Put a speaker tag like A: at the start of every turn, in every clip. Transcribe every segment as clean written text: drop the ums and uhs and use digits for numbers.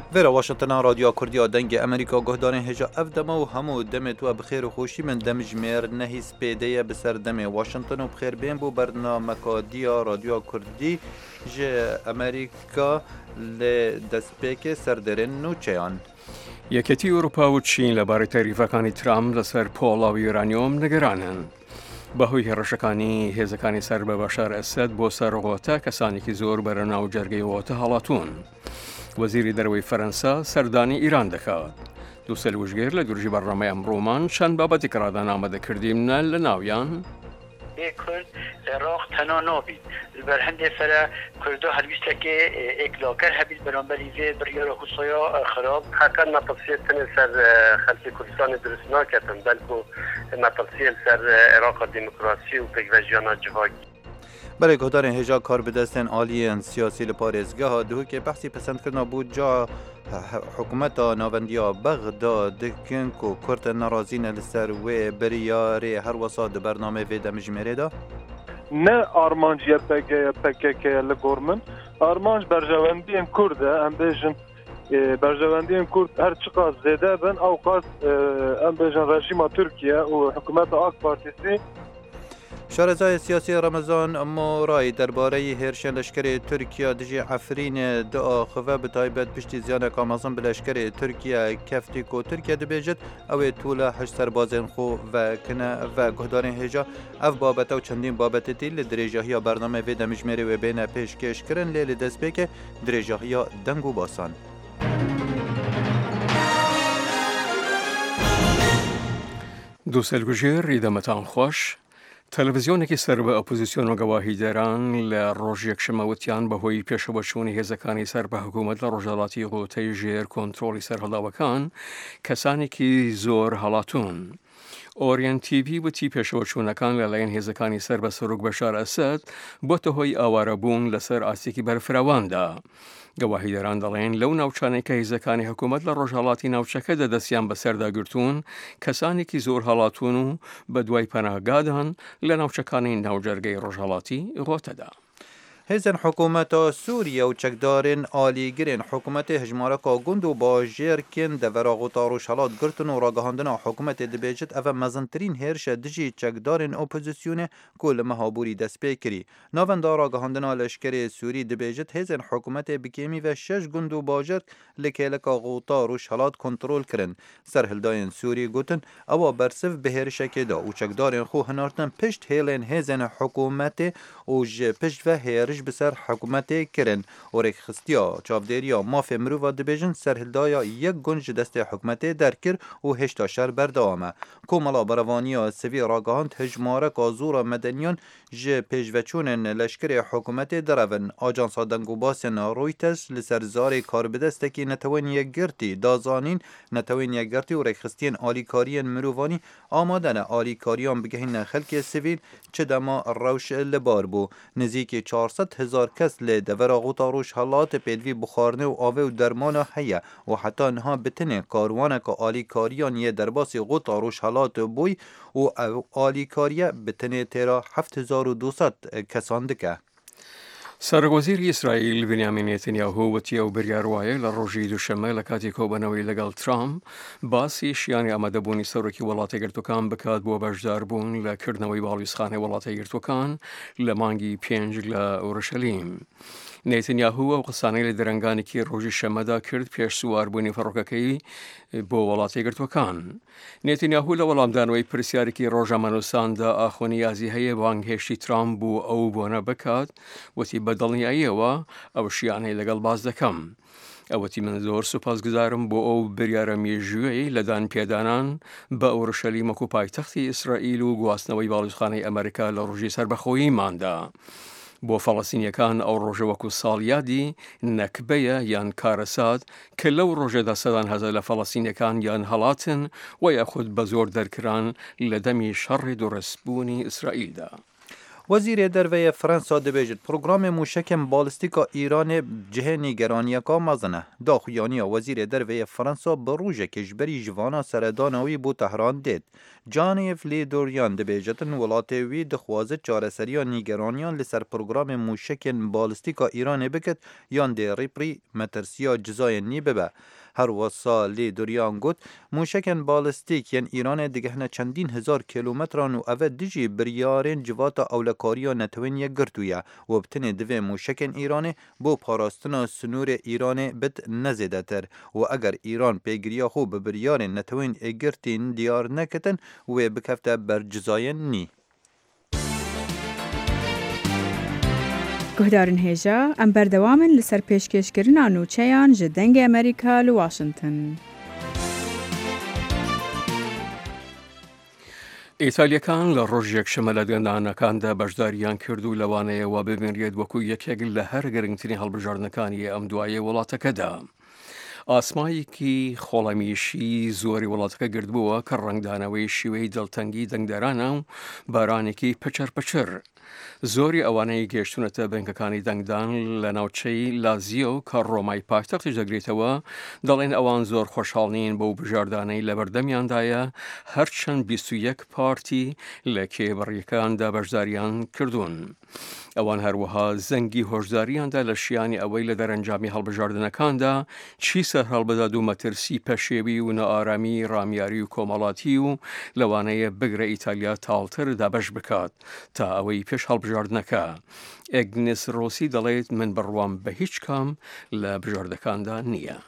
A: ویرا واشنطن رادیو کردی دنگ امریکا گهدارن هجا افدما و همو دمت و بخیر و خوشی من دمجمیر نهیس پیده بسر دم واشنطن و بخیر بین بو برنامه کادیا رادیو کردی جه امریکا لدسپیک سردرن نوچیان
B: یەکێتی ئەوروپا و چین لەبارەی تەریفەکانی ترامپ لەسەر پۆڵا و یۆرانیۆم نیگەرانن. بەهۆی هێرشەکانی هێزەکانی سەر بە بەشار ئەسەد بۆ سەرڕۆتە کەسانێکی زۆر بەرە ناو جەرگەیەوەتە هەڵاتون. وەزیری دەرەوەی فەرەنسا سەردانی ئیران دەکات. دووسەل وشگێر لە دوورژی بەڕێمەی ئەمڕۆمان چەند بابەتی کڕادان ئامادەکردیمە لە ناویان
C: کرد عراق تنها نابید بر هنده فره کرده هلویسته که اکلاکر هبید برانبری وی بریار خصوصا خراب
D: حقا مطلسیه تنه سر خلق کردستان درست ناکتن بلکو مطلسیه سر عراق دموکراسی و پکوژیانا جهاگی
A: برای گهدارن هجا کار بدستن آلیین سیاسی لپارێزگە ها دهو که بحثی پسند کرنا بود جا حکومت ناوندیا بغداد دکن که کرد نرازین لسر و بریاری هر وساد برنامه وی دمجمره دا؟
E: نه آرمانجی پکک لگورمن آرمانج برجواندین کرده ام بیجن برجواندین کرد هر چقدر زیده بن اوقات ام بیجن رژیم ترکیه و حکومت آک پارتیسی
A: شارزای سیاسی رمضان مورای درباره هرشن لشکر ترکیه دجی عفرین دعا خواه بتایبت پشتی زیانه کامازن به لشکر ترکیه کفتی که ترکیه دبیجد او طول 8 سربازن خو و کنه و گهدارن هجا اف بابت و چندین بابت تیل درجاهی برنامه وی دمجمری و بین پیشکش کرن لیل دست بکه درجاهی دنگو باسان.
B: دووسەل گوژێر ڕیدەمەتان خۆش. تەلەڤیزیۆنێکی سەر بە ئۆپۆزیسیۆن و گەواهیدەران لە ڕۆژ یەکشەمەوتیان بەهۆی پێشەوەچوونی هێزەکانی سەر بە حکوومەت لە ڕۆژهەڵاتی غۆتەی ژێر کۆنتڕۆڵی سەرهەڵداوەکان کەسانێکی زۆر هەڵاتون. ئۆریەن تیڤی وتی پێشەوەچوونەکان لەلایەن هێزەکانی سەر بە سەرۆک بەشار ئەسەد بۆتە هۆی ئاوارەبوون لەسەر ئاستێکی بەرفراواندا. گەواهیدەران دەڵێن لەو ناوچانەی کە هێزەکانی حکوومەت لە ڕۆژهەڵاتی ناوچەکەدا دەستیان بەسەرداگرتوون کەسانێکی زۆر هەڵاتون و بە دوای پەناهگادان لە ناوچەکانی ناوجەرگەی ڕۆژهەڵاتی غۆتەدا.
A: هزن حکومت سوریه و چکدارن آلیگرین حکومت هجمارک گند و باجر کن دورا غطاروش حالات گرتن و راگهاندن حکومت دبیجت او مزنترین هرش دجی چکدارن اپوزیسیون کل مهابوری دست پیکری. ناوندا راگهاندن لشکر سوری دبیجت هزن حکومت بکیمی و 6 گند و باجر لکیلکا غطاروش حالات کنترول کرن. سرهلداین سوری گوتن او برسف به هرشک دا و چکدارن خو هنارتن پشت هیلن هزن حکومت و پشت و هرش بسر حکومت کرن و رخستیا چاودریا ماف مروه دبیجن سرهلدایا یک گنج دست حکومت درکر و هشتا شر بردامه کوملا بروانیا سوی راگاهاند هجماره کازور مدنیان ج پیشوچونن لشکر حکومت درون آجانسا دنگو باسن رویتس لسرزار کاربدستکی نتوین یک گرتی دازانین نتوین یک گرتی و رخستین آلیکارین مروانی آمادن آلیکاریان بگهین خلک سویل چه دما روش لبار بو نزیک 400,000 کس لی دورا غطاروش حالات پیدوی بخارنه و آوه و درمان حیه و حتی نها بتنه کاروانه که آلیکاریان یه درباس غطاروش حالات بوی و آلیکاریه بتنه تیرا 7,200 کسان دکه.
B: سەرۆکوەزیری ئیسرائیل بنیامین نێتنیاهو وتی ئەو بریاڕایە لە ڕۆژی دووشەممە لە کاتی کۆبەنەوەی لەگەڵ ترامپ باسی شیانی ئامادەبوونی سەرۆکی وڵاتە گرتوەکان بکات بۆ بەشداربوون لە کردنەوەی باڵویزخانەی وڵاتە گرتوەکان لە مانگی 5 لە ئۆرشەلیم. نێتنیاهو ئەو قسانەی لە دەرەنگانێکی ڕۆژی شەمەدا کرد پێش سواربوونی فەڕۆکەکەی بۆ وڵاتی گرتوەکان. نێتنیاهو لە وەڵامدانەوەی پرسیارێکی ڕۆژەمەنووساندا ئاخۆنی یازی هەیە بانگهێشتی ترامپ بوو ئەو بۆنە بکات وتی بەدڵنیاییەوە ئەو شیانەی لەگەڵ باز دەکەم. ئەوەتی من زۆر سوپاسگوزارم بۆ ئەو بریارە مێژووی لەدان پێدانان بە ئۆرشەلیم وەکو پایتەختی ئیسرائیل و گواستنەوەی باڵوزخانەی ئەمریکا لە ڕۆژی سەربەخۆییماندا. بۆ فەڵەستینیەکان ئەو ڕۆژە وەکو ساڵیادی نەکبەیە یان کارەسات کە لەو ڕۆژەدا سەدان هەزار لە فەڵەستینیەکان یان هەڵاتن و یاخود بە زۆر دەرکران لە دەمی شەڕی دووڕەسبوونی ئیسرائیلدا.
A: وزیر دروی فرانسا دبیجت پروگرام موشک بالستیکا ایران جه نیگرانیا کا مزنه داخویانی وزیر دروی فرانسا بروژه کشبری جوانا سردانوی بو تهران دید جانیف لیدوریان دبیجتن ولاتوی دخوازه چارسریا نیگرانیان لسر پروگرام موشک بالستیکا ایران بکت یان دی ریپری مترسیا جزای نی ببه هر وسا لیدوریان گوت موشکن بالستیک ین ایران دیگهنه چندین هزار کیلومتران و اوه دیجی بریارین جواتا اولکاریا نتوین یک گرتویا و بتنه دوی موشکن ایران بو پاراستنا سنور ایران بد نزیده تر و اگر ایران پیگریا خوب بریارین نتوین اگرتین دیار نکتن و بکفته بر جزاین نی.
F: گهدارن هیجا ام بردوامن لسر پیشکشکرین نوچهان جدنگ امریکا لواشنطن.
B: ئیتالیەکان لە ڕۆژێک شەمە لە گەندانەکاندا بەشداریان کرد و لەوانەیەوە ببینرێت وەکو یەکێک لە هەر گرنگترین هەڵبژاردنەکانی ئەم دوایە وڵاتەکەدا. ئاسمایەکی خۆڵەمیشی زۆری وڵاتەکە گردبووە کە ڕنگدانەوەی شیوەی دڵتەنگی دەنگدارانە و بارانێکی پەچەر زۆری ئەوانەی گەشتونەتە بنکەکانی دەنگدان لە ناوچەی لازیۆ کە ڕۆمای پایتەختی دەگرێتەوە دەڵێن ئەوان زۆر خۆشحاڵ نین بەو بژاردانەی لە بەردەمیاندایە هەرچەند 21 پارتی لە کێبڕیەکاندا بەشداریان کردوون. ئەوان هەروەها زەنگی هۆشداریاندا لە شیانی ئەوەی لە دەرەنجامی هەڵبژاردنەکاندا چی سەر هەڵبدات و مەترسی پەشێوی و نەئارامی ڕامیاری و کۆمەڵاتی و لەوانەیە بگرە ئیتالیا تاڵتر دابەش بکات تا ئەوەی پێش هەڵبژاردنەکە. ئێگنس ڕۆسی دەڵێت من بڕوام بە هیچ کام لە بژاردەکاندا نییە.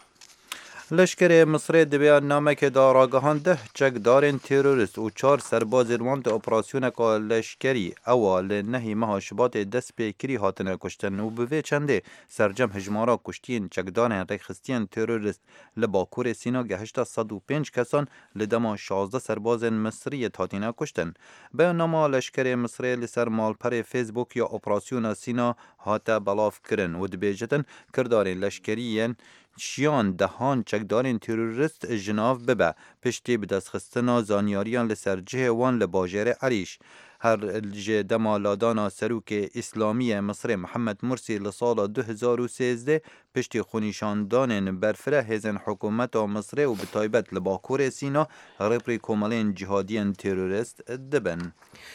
A: لشکر مصر دبیان نامک داراگهان 10 چکدارین تروریست و 4 سرباز روان ده اپراسیون که لشکری اول نهی ماه شباط دست پیکری هاتنه کشتن و بوی چنده سرجم هجمارا کشتین چکدارین ریخستین تروریست لباکور سینا گهشتا 105 کسان لدما 16 سرباز مصری هاتنه کشتن. به نام لشکر مصر لسر مالپر فیسبوک یا اپراسیون سینا هاته بلاف کرن و دبیجتن کردارین لشکریین شیان دهان چکدارین تروریست جناف ببه پشتی به دست خستنا زانیاریان لسر جه وان لباجر عریش. هر جه دمالادانا سروک اسلامی مصر محمد مرسی لسال 2013 پشتی خونیشاندان برفره هزن حکومت مصر و بتایبت لباکور سینا رپری کومالین جهادیان تروریست دبن.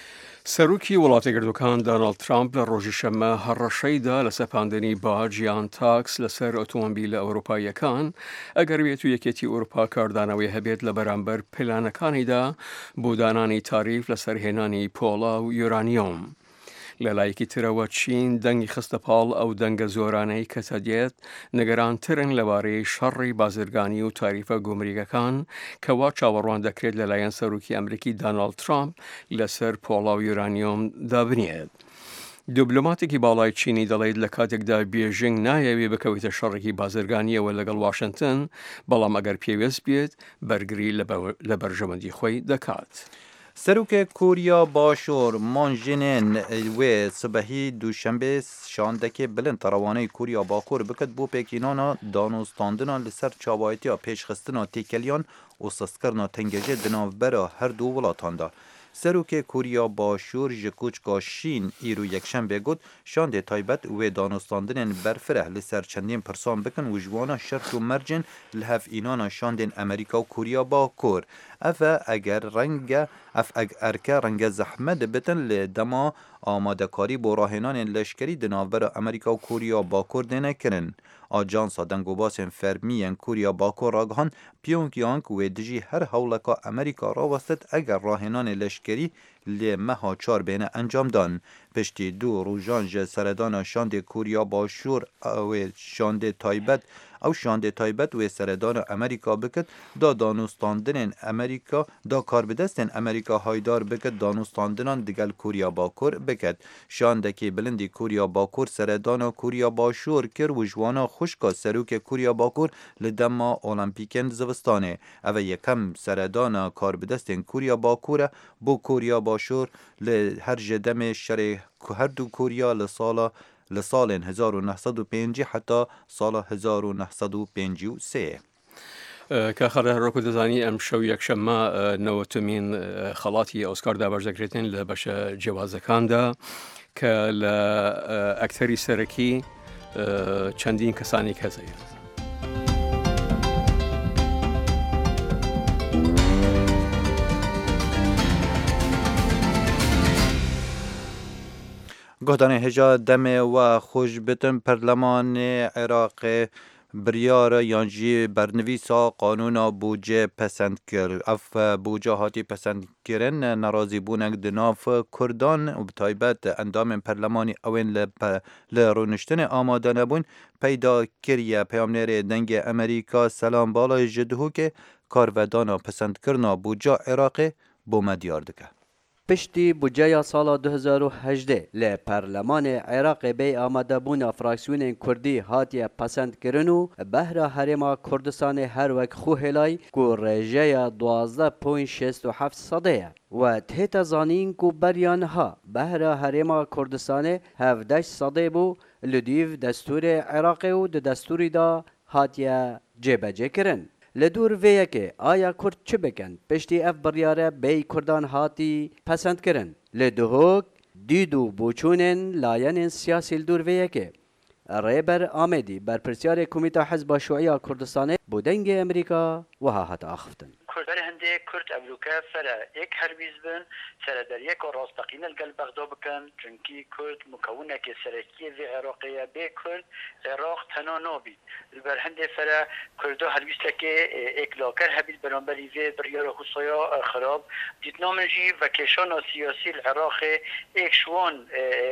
B: سەرۆکی وڵاتە گردووەکان دۆناڵد ترامپ لە ڕۆژی شەممە هەڕەشەیدا لە سەپاندنی باج یان تاکس لەسەر ئۆتۆمۆبیلە ئەوروپاییەکان ئەگەر بێت و یەکێتی ئەوروپا کاردانەوەی هەبێت لە بەرامبەر پلانەکانیدا بۆ دانانی تاریف لەسەر هێنانی پۆڵا و یۆرانیۆم. لە لایەکی ترەوە چین دەنگی خستە پاڵ ئەو دەنگە زۆرانەی کە دەدێت نەگەرانترن لەبارەی شەڕی بازرگانی و تاریفە گۆمریگەکان کەوا چاوەڕوان دەکرێت لەلایەن سەرۆکی ئەمریکی دۆناڵد ترامپ لەسەر پۆڵا و یۆرانیۆم دابنێت. دیبلۆماتێکی باڵای چینی دەڵێت لە کاتێکدا بێژینگ نایەوێت بکەوێتە شەڕێکی بازرگانیەوە لەگەڵ واشنگتن بەڵام ئەگەر پێویست بێت بەرگری لە بەرژەوەندی خۆی دەکات.
A: سروک کوریا باشور مانجنین و صبحی دوشنبه شاندکه بلند تروانه کوریا باکور بکد بو پیکینانا دانوستاندنا لسر چاوایتی پیشخستنا تیکلیان و سسکرنا تنگجه دناوبرا هر دو ولاتاندا. سروک کوریا باشور جکوچکا شین ایرو یکشنبه گود شانده تایبت و دانوستاندن برفره لسر چندین پرسان بکن و جوانا شرط و مرجن لحف اینانا شاندن امریکا و کوریا باکور. افا اگر رنگ زحمت بتن لدما آماده کاری با راهنان لشکری دناور امریکا و کوریا باکور دینه کرن. آجانسا دنگوباسن فرمیین کوریا باکور راگهان پیونگ یانگ و دجی هر حولکا امریکا را وستد اگر راهنان لشکری لمها 4 بینه انجام دان. پشتی دو روژان سردان شاند کوریا باشور و شاند تایبت او شاند تایبت و سردان امریکا بکد دا دانوستاندن امریکا دا کار بدستن امریکا هایدار بکد دانوستاندنان دگل کوریا باکور بکد. شاندکی بلندی کوریا باکور سردان کوریا باشور کر و جوانا خوشکا سروک کوریا باکور لدما المپیکن زوستانه. او یکم سردان کار بدستن کوریا باکور بو کوریا باشور لهر جدم شر هر دو کوریا لسال 1905 حتی سال 1953.
B: کە خەرەڕۆک دەزانی ئەم شەو یەکشەممە نەوەتمین خەڵاتی ئۆسکار دابەش دەکرێتن لە بەشە جیاوازەکاندا کە لە ئەکتەری سەرەکی چەندین کەسانی کەسەیە.
A: گهدان هجا دمه و خوش بتن پرلمان عراق بریار یانجی برنویسا قانون بودجه پسند کرد. اف بودجه هاتی پسند کردن ناراضی بونک دناف کردان و بتایبت اندام پرلمانی اوین لرونشتن آماده نبون پیدا کریه. پیامنر دنگ امریکا سلام بالای جدهو که کارودانا پسند کرنا بودجه عراق بومه دیار دکه.
G: پشتی بودجه سال 2018 ل پارلمان عراق بی آماده بون فراکسیون کردی هاتی پسند کرنو بهره هرما کردستان هر وک خو هلای کو رژه 12.67 صده و تهت زانین کو بریان ها بهره هرما کردستان 17 صده بو لدیو دستور عراق و دستوری دا هاتی جبجه کرن. لدور ویه که آیا کرد چه بکن پشتی اف بریاره بی کردان هاتی پسند کرن لدهوک دیدو بوچونن لاین سیاسی لدور ویه که ریبر آمدی بر پرسیار کمیته حزب شیوعی کردستان بودنگ امریکا و ها هات آخفتن
C: کردن هنده کرد امریکا فرا یک هربیز بن سر در یک راستقین القلب بغدا بکن چونکی کرد مکونه که سرکیه و عراقیه به کرد عراق تنها نابید بر هنده فرا کرده هربیسته که یک لاکر هبید برانبری و بریار خصوصا خراب دیتنامنجی و کشان سیاسی العراق یک شوان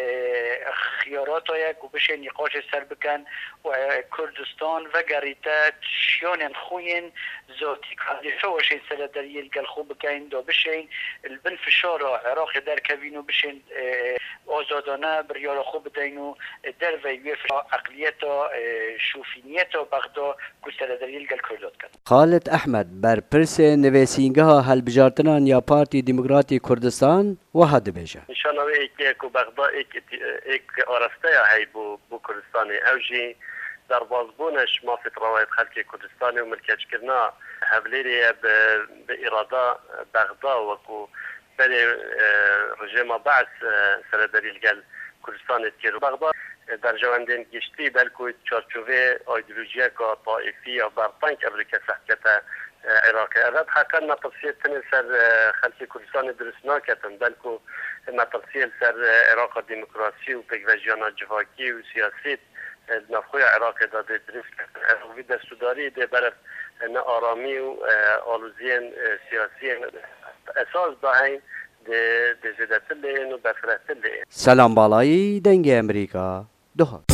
C: خیارات یک و بشه نقاش سر بکن و کردستان و گریتا شیان خوین ذاتی که وشين سلدري القلخو بكاين دو بشين البن في الشارع عراق در كابينو بشين آزادانه بريال خو بدينو در ويوف عقليته شوفينيته بغدا كو سلدري القل كردات كان
G: خالد احمد بر پرس نویسینگاه هلبجارتنان یا پارتی دموکراتی کردستان و هد بيجا
D: نشانه ایک کو بغدا ایک آرسته هی بو کردستان اوجی در بازبونش ما في روایت خلق کردستان و ملکت کرنا هبليريا بإرادة بغداد وكو بلي رجيم بعث سردري الجل كردستان تير بغداد در جواندين جشتي بلكو تشارچوفي ايديولوژيا كا طائفية برطانك امريكا سحكتا عراقي هذا حكنا تفصيل سر خلفي كردستان درسنا كتن بلكو ما تفصيل سر عراق الديمقراطي وبيجانا جهاكي وسياسي نفخوی عراق داده درست و دستوداری ده برف نه آرامی و آلوزین سیاسی اساس داهین ده زیدتلین و بفرتلین.
G: سلام بالایی دنگ امریکا دوها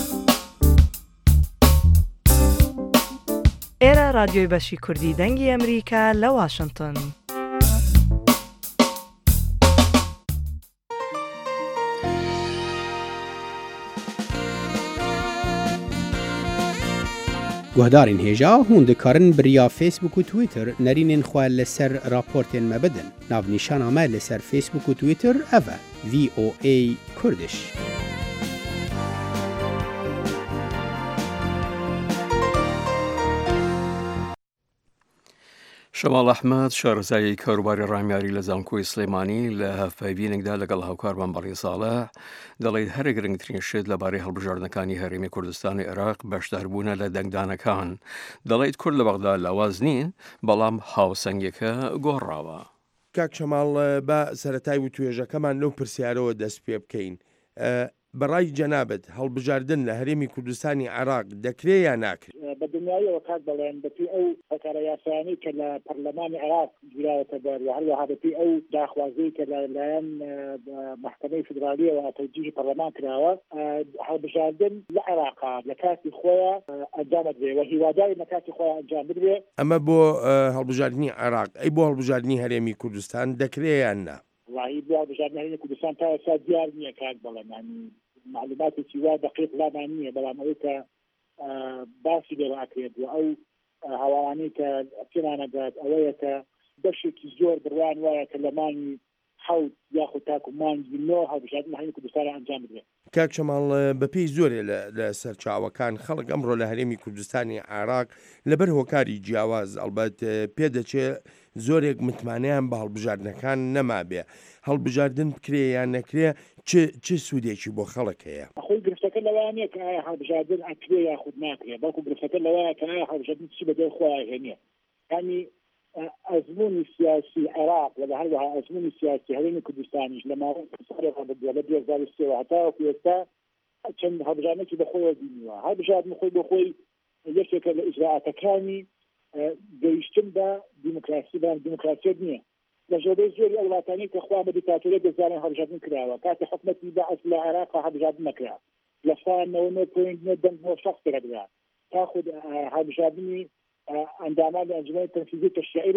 H: ایرا رادیوی بشی کردی دنگ امریکا لواشنطن.
I: گهدارین هیجا هون دکارن بریا فیسبوک و تویتر نرینین خواه لسر راپورتین مبدن. ناو نیشان آمه لسر فیسبوک و تویتر اوه VOA کردش.
B: شمال ئەحمەد شارەزایی کاروباری ڕامیاری لە زانکۆی سلێمانی لە هەفبینێکدا لەگەڵ هاوکارمان بەڕێ ساڵح دەڵێت هەرە گرنگترین شت لەبارەی هەڵبژاردنەکانی هەرێمی کوردستانی عێراق بەشداربوونە لە دەنگدانەکان. دەڵێت کورد لە بەغدا لاواز نین بەڵام هاوسەنگەکە گۆڕاوە.
J: کاک شەماڵ بە سەرەتای و توێژەکەمان لەو پرسیارەوە دەست پێ بکەین. بەڕای جەنابەت هەڵبژاردن لە هەرێمی کوردستانی عێراق دەکرێت یا ناکرێت؟
K: بە دنیایەوە کات بەڵێن بەپی ئەو فەکارە یاسایانی کە لە پەرلەمانی عێراق گیراوەتە بەر و هەروەها بەپی ئەو داخوازەی کە لەلایەن محکەمەی فیدرالیەوە تەوجیهی پەرلەمان کراوە هەڵبژاردن لە عێراقا لە کاتی خۆیان ئەنجام بدرێ و هیواداری لە کاتی خۆیان ئەنجام بدرێ.
J: ئەمە بۆ هەڵبژاردننی عێراق ئەی بۆ هەڵبژاردننی هەرێمی کوردستان دەکرێت یان نا؟
K: وڵاهی بۆ هەڵبژاردننی هەرێمی کوردستان تا ئێستا دیار نییە کات بەڵێن معلوماتێکی وا دقیق لامان نییە بەڵام ئەوەی کە باسی لێڕاکرێت و ئەو هەواڵانەی کە پێمانەدات ئەوەیە کە بەشێکی زۆر بڕوان وایە کە لە مانگی حەوت یاخود تاکو مانگی نۆ هەڵبژاردننی هەرێمی کوردستان ئەنجام بدرێت.
J: کاک شەماڵ بەپێی زۆرێ لە سەرچاوەکان خەڵک ئەمڕۆ لە هەرێمی کوردستانی عێراق لەبەر هۆکاری جیاواز ئەلبەت پێدەچێت زۆرێک متمانەیان بە هەڵبژاردنەکان نەما بێ هەڵبژاردن بکرێ یان نەکرێ چ سوودێکی بۆ خەڵک هەیە
K: خۆی گرفتەکە لەوانەیە کە ئایا هەڵبژاردن ئەکرێ یاخود ناکرێ بەڵکو گرفتەکە لەوایە کە ئایا هەڵبژاردن چی بەدەی خۆیان هێنێ ینی ئەزمموی سیاسی عێراق لە هەروەها ئەزمموی سیاسی هەرێمی کوردستانیش لە ماوەی لە 2023 هەتاوەکو ئێستا چەند هەڵبژاردنێکی بەخۆیەوە بینیوە هەڵبژاردن خۆی بۆ خۆی یەکێکە لە ئیجراعاتەکانی گەیشتن بە دیموکراسیەت نییە لە ژێرەی زۆری ئەو وڵاتانەی کە خوا بە دیکتاتۆریەت دەزانن هەڵبژاردن کراوە کاتی حکومەتی بەعەز لە عێراق هەڵبژاردن نەکرا لە سال 99.9 دەنگ بۆ شەخص کردرا تا خود هەڵبژاردنی ئەندامان ئەنجومەنی تەنفیزی تەشریعی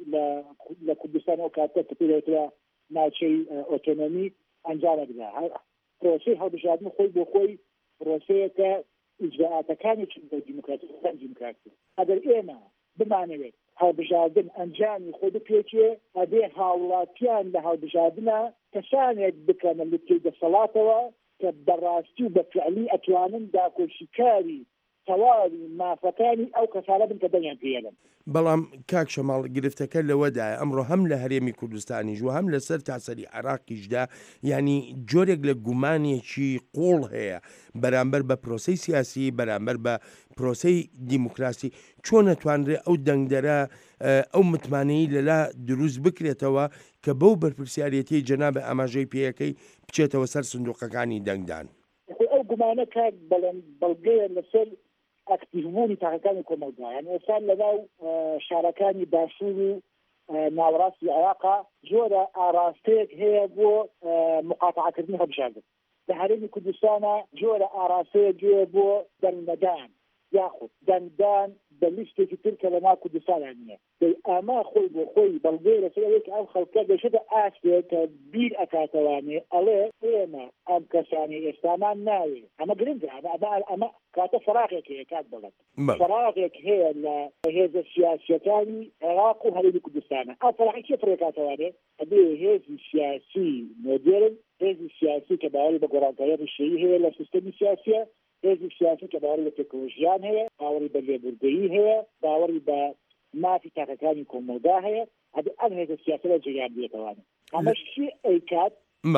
K: لە کوردستان ئەو کاتە کە پێدەوترا ناوچەی ئۆتۆنۆمی ئەنجامەدرا پرۆسەی هەڵبژاردن خۆی بۆ خۆی پرۆسەیەکە ئیجراعاتەکانی دیموکراسی ئەگەر ئێمە بمانەوێت هەڵبژاردن ئەنجامی خۆ بپێچێ ئەبێ هاوڵاتیان لە هەڵبژاردنە کەسانێک بکەنە لە دەسەڵاتەوە کە بەڕاستی و بەفعلی ئەتوانن داکۆشیکاری تەواوی مافەکانی ئەو کەسانە بن کە دەنیان پێێنن
J: بەڵام کاک شەماڵ گرفتەکە لەوەدایە ئەمڕۆ هەم لە هەرێمی کوردستانیش و هەم لەسەر تاسەری عێراقیشدا ینی جۆرێک لە گومانێکی قوڵ هەیە بەرامبەر بە پرۆسەی سیاسی بەرامبەر بە پرۆسەی دیموکراسی چۆن نەتوانرێ ئەو دەنگدەرە ئەو متمانەی لەلا دروست بکرێتەوە کە بەو بەرپرسیارەتی جەنابە ئاماژەی پێیەکەی بچێتەوە سەر سندوقەکانی دەنگدان
K: ئەو گومانە کات بەڵگەیە لەسەر ئەکتیڤبوونی تاقەکانی کۆمەلگا یعنی ئێستا لەناو شارەکانی باشوور و ناوەڕاستی عێراقا زۆرە ئاراستەیەک هەیە بۆ مقاتعەکردنی هەڵبژاردن لە هەرێمی کوردستانە جۆرە ئاراستەیەک هەیە بۆ دەنگدان یاخود دەنگدان بە لیستێکی تر کە لەناو کوردستانە نییە ئەمە خۆی بۆ خۆی بەڵگەی لەسەرەوەی ئەم خەڵکە دەشێتە ئاستێک کە بیر ئەکاتەوانێ ئەڵێ ئێمە ئەم کەسانی ئێستامان ناوێ ئەمە گرنگە ئەمە کاتە فراغێک هەیە کات بڵێت فراغێک هەیە لە هێزە سیاسیەکانی عێراق و هەرێمی کوردستانە ئەو فراغی چی فڕێکاتەوانێ ئەبێ هێزی سیاسی مۆدێرن هێزی سیاسی کە باوەڕی بە گۆڕانکاریە ڕیشەیی هەیە لە سیستەمی سیاسیە هێزی سیاسی کە باوەڕی بە تەکنۆلۆژیان هەیە باوەڕی بە لێبوردەیی هەیە باوەڕی بە مافی تاقەکانی کۆمەلگا هەیە ئەبێ ئەم هێزە سیاسی لە جریان بێتەوانێ ئەمەش چی ئەیکات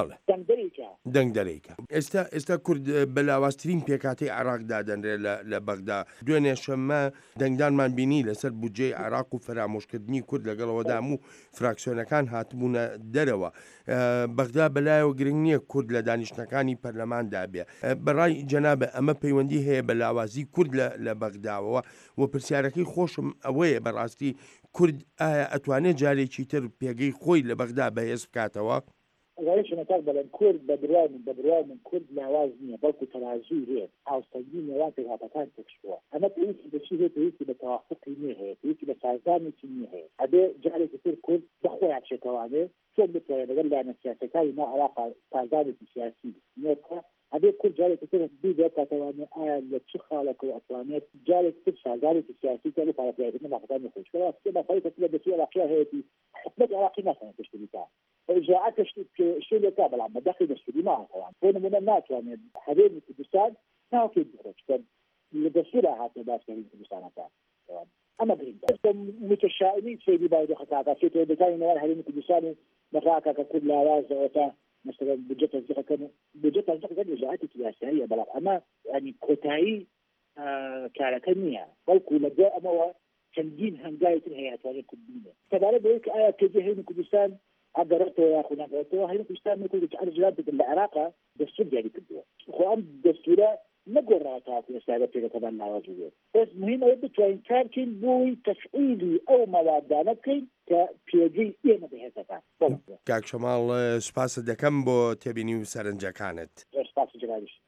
K: دەنگدەرێکە
J: ئێستا کورد بە لاوااستترین پێکاتی عێراق دادەنرێ لە بەغدا دوێنێ شەممە دەنگدانمان بینی لەسەر بودجەی عێراق و فرامۆشکردنی کورد لەگەڵەوەدا هەموو فراکسیۆنەکان هاتبوونە دەرەوە بەغدا بەلایەوە گرنگ نییە کورد لە دانیشتەکانی پەرلەماندا بێ بەڕای جەنابە ئەمە پەیوەندی هەیە بە لاوازی کورد لە بەغداوەوە و پرسیارەکەی خۆشم ئەوەیە بەڕاستی کورد ئایا ئەتوانێت جارێکی تر پێگەی خۆی لە بەغدا بەهێز بکاتەوە
K: ڕێشنەکار بەڵێن کورد بە بڕای من کورد لاواز نییە بەڵکو تەرازوی هەیە ئاوستەنگی نێوان پێهاتەکان تێکشتووە ئەمە پێویستی بەچی هەیە پێویستی بە تەوافقی نییە هەیە پێویستی بە سازانێکی نییە هەیە ئەبێ جارێکی تر کورد بەخۆیان بچێتەوانێ چۆن بتوانێت لەگەڵ لایەنە سیاسەکانی ناو عێراقا سازانێکی سیاسی نێکە ئەبێ کورد جارێکی تر دوو بێتاتەوانێ ئایا لە چ خاڵێکەوە ئەتوانێت جارێکی تر سازانێکی سیاسی کە لە پارەپیاکردنی ماخەکانی خۆشکەوە سێمە خەڵکە لە دەسوی عێراقیە هەیەی حکومەت عێراقی ناتوانێت پشتگیری بکات إجراءات شيء كابل عم بدخل بالسليمان طبعا هنا من الناس يعني حبيبي كردستان ما في درجة للدستور هذا بس في كردستان طبعا أما بريد متشائمين سيدي بايد خطأ في تبتاني نوال هذين كردستان مراكا كل لاواز وتا مثلا بجت الزقة كانوا بجت الزقة كانوا إجراءات سياسية بلا أما يعني كتاي كاركنية بلكو لجاء أما تنجين هنجاية الهيئات وهي كردية كذلك بيك آية كجهين كردستان أقدرته يا أخونا أقدرته هاي كردستان يقول لك أنا جلابة العراق دستور جاري كردوه أخوان دستوره نقول رأيتها في السعادة في كمان نواجهه بس مهم أيضا وإن كان بوي تفعيلي أو موادانك كبيجي إيه بهذا
J: كاك شمال سپاس دەکەم بۆ تێبینی و سەرنجەکانت
K: سپاس جوانیش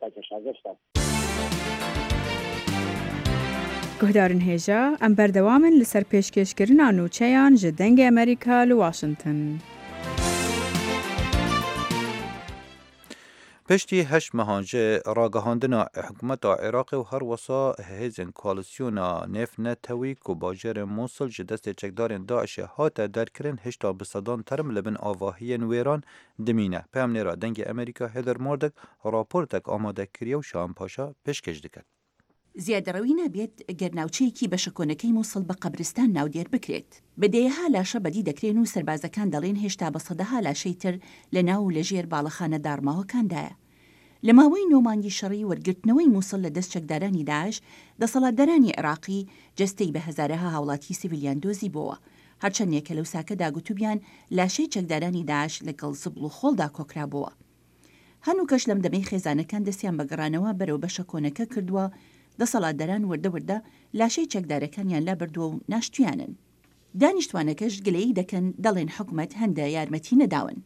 F: گهدارن هێژە ئەم بەردەوامن لەسەر پێشکەشکردنا نوچەیان ji dengê Amerîka li Washington.
A: پشتی 8 مهانجه راگهاندنا حکومت عراق و هر وسا هیزن کوالسیونا نف نتوی کو باجر موصل جدست چکدارن داعش هات درکرن هشتا بصدان ترم لبن آواهی ویران دمینه پیام را دنگ امریکا هدر موردک راپورتک آماده کریه و شام پاشا پشکش دکد.
L: زیادەڕەوی نابێت گەرناوچەیەکی بەشەکۆنەکەی مووسڵ بە قەبرستان ناودێر بکرێت. بەدەیەها لاشە بەدی دەکرێن و سەربازەکان دەڵێن هێشتا بە سەدەها لاشەی تر لە ناو و لەژێر باڵەخانە دارماوەکاندایە. لە ماوەی نۆمانگی شەڕی وەرگرتنەوەی مووسڵ لە دەست چەکدارانی داعش دەسەڵاتدارانی عێراقی جەستەی بە هەزارەها هاوڵاتی سیڤیلیان دۆزی بووە. هەرچەندێکە لەو ساکەدا گوتوبیان لاشەی چەکدارانی داعش لەگەڵ زبڵ و خۆڵدا کۆکرا بووە. هەنووکەش لەم دەمەی خێزانەکان دەستیان بەگەڕانەوە بەرەو بەشەکۆنەکە کردووە دەسەڵاتداران وردە لاشەی چەکدارەکانیان لا بردووە و ناشتویانن. دانیشتوانەکەش گلەیی دەکەن دەڵێن حکومەت هەندە یارمەتی نەداون.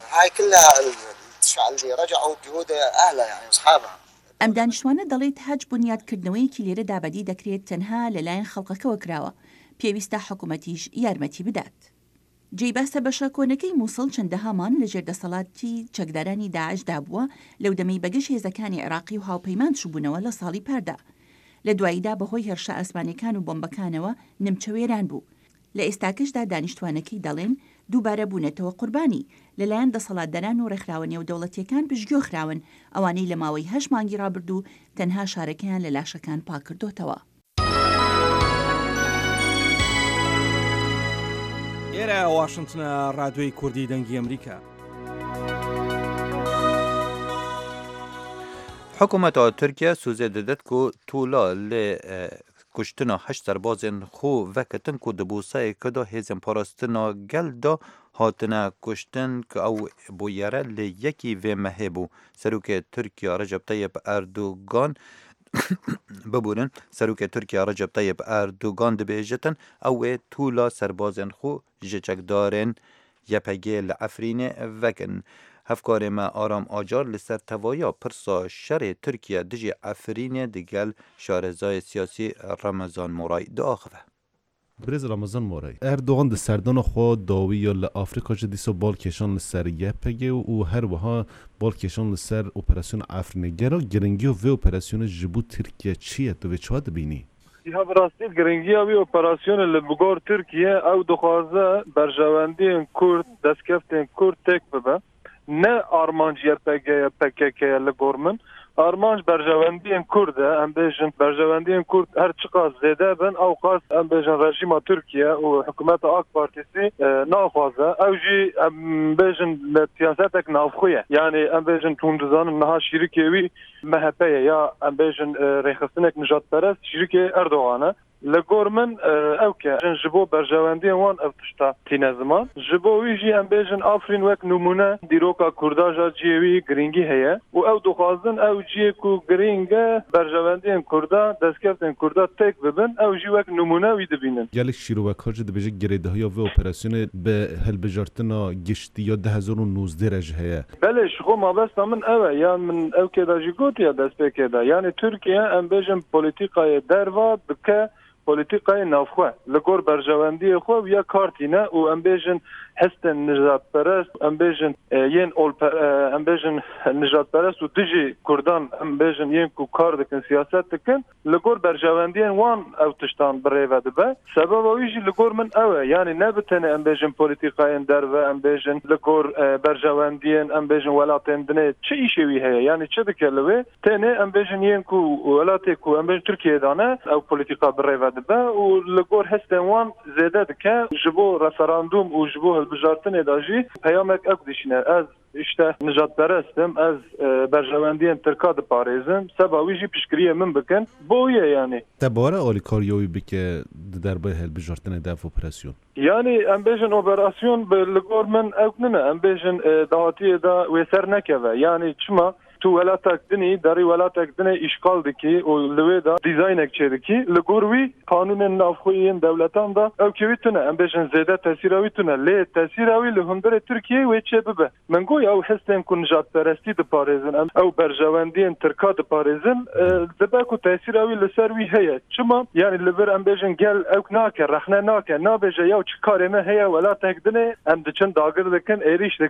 L: ئەم دانیشتوانە دەڵێت هەج بنیادکردنەوەیەکی لێرە دابەدی دەکرێت تەنها لەلایەن خەڵکەکەوە کراوە پێویستە حکومەتیش یارمەتی بدات. جێی باسە بەشە کۆنەکەی مووسڵ چەندەهامان لە ژێردەسەڵاتی چەکدارانی داعشدا بووە لەو دەمەی بەگەش هێزەکانی عێراقی و هاوپەیمان شوبوونەوە لە ساڵی پاردا. لە دواییدا بەهۆی هێرشە ئاسمانیەکان و بۆمبەکانەوە نمچەوێران بوو. لە ئێستاکەشدا دانیشتوانەکەی دەڵێن دووبارە بوونەتەوە قوربانی لەلایەن دەسەڵاتداران و ڕێکخراوە نێودەوڵەتیەکان پشتگوێخراون ئەوانەی لە ماوەی 8 مانگی ڕابردوو تەنها شارەکەیان لە لاشەکان پاکردوتەوە.
M: ئێرە واشنتنە ڕادیۆی کوردی دەنگی ئەمریکا.
A: حکومت ترکیه سوزه دادد که طولا ل کشتنا 8 سربازن خو وکتن که دبوسای کدا هیزن پاراستنا گل دا هاتنا کشتن که او بویره ل یکی و مهبو سروک ترکیه رجب طیب اردوگان ببورن سروک ترکیه رجب طیب اردوگان دبیجتن او طولا سربازن خو جچک دارن یپگه لعفرین وکن هفکار ما آرام آجار لسر توایا پرسا شر ترکیه دجی عفرین دیگل شارزای سیاسی رمضان مورای داخوه.
N: برز رمضان مورای اردوغان ده سردان خود داوی یا لافریقا جدیسو بال کشان لسر یپگه و هر وها بال کشان لسر اپراسیون عفرینگرا گرنگی و اپراسیون جبو ترکیه چیه تو به چه بینی؟
E: ها براستی گرنگی اوی اپراسیون لبگار ترکیه او دخوازه برجواندی کرد دستکفتین کرد تک ببه نه آرمانجی PKK لگورمن آرمانج برجواندی کرده ام بیشن برجواندی کرد هر چقدر زیاده بن او قاس ام بیشن رژیم ترکیه و حکومت آک پارتیسی ناخوازه او جی ام بیشن سیاستک نافخویه یعنی ام بیشن توندزان نها شریکوی مهپه یا ام بیشن ریخستنک نجات پرست شریک اردوغانه لگورمن او که جبو برجواندی وان او تشتا تینه زمان جبو ویجی ام بیشن آفرین وک نمونه دیروکا کرداجا جیوی گرینگی هیه و او دخوازن او جی کو گرینگه برجواندی کردا دستکفتن کردا تک ببن او جی وک نمونه وی دبینن
N: گلک شیروک ها جده بیجه گریده های و اپراسیون به هلبجارتنا گشتی یا 2019 رج هیه
E: بله شخو ما بس من اوه یا من او که دا جی گوت یا دست بکه دا یعنی ترکیه ام بیشن پولیتیقای دروا بکه پولیتیقای نافخواه لگور برجواندی خو یا کارتینه و ام بیشن هستن نجات پرست ام بیشن ین اول ام بیشن نجات پرست و دیجی کردان ام بیشن ین کو کار دکن سیاست دکن لگور برجواندی وان او تشتان بریو دبه سبب ویجی لگور من اوه یعنی نبتنه ام بیشن پولیتیقای درو ام بیشن لگور برجواندی ام بیشن ولاتن دنه چه ایشوی هه یعنی چه دکلوه تنه ام بیشن ین کو ولاتی کو ام بیشن ترکیه دانه او پولیتیقا بریو دبه و لگور هستن وان زیاده دکه جبو رفراندوم و جبو بجارتن داجی پیامک اکدیشنه از işte نجات پرستم از برجواندی ترکا د پاریزم سباوی جی پیشگیری من بکن بویه یعنی
N: تباره اولیکاریوی بکه درباره هل بجارتن دف اپراسیون
E: یعنی ام بیشن اپراسیون به لگور من اکنه ام بیشن دهاتی دا وسر نکوه یعنی چما تو ولاتک دنی داری ولاتک دنی اشغال دکی و لوی دا دیزاینک چه دکی لگوروی قانون نافخویین دولتان دا او که ویتونه ام بیشن زیده تاثیراوی تونه لی تاثیراوی لهندر ترکیه و چه ببه من گوی او هستم که نجات پرستی د پاریزن او برجواندی ترکا د پاریزن دبکو تاثیراوی لسروی هيا چما یعنی لبر ام بیشن گل او ناکه رخنه ناکه نابجه یو چه کاری مه هيا ولاتک دنی ام دچن داگر دکن ایریش دکن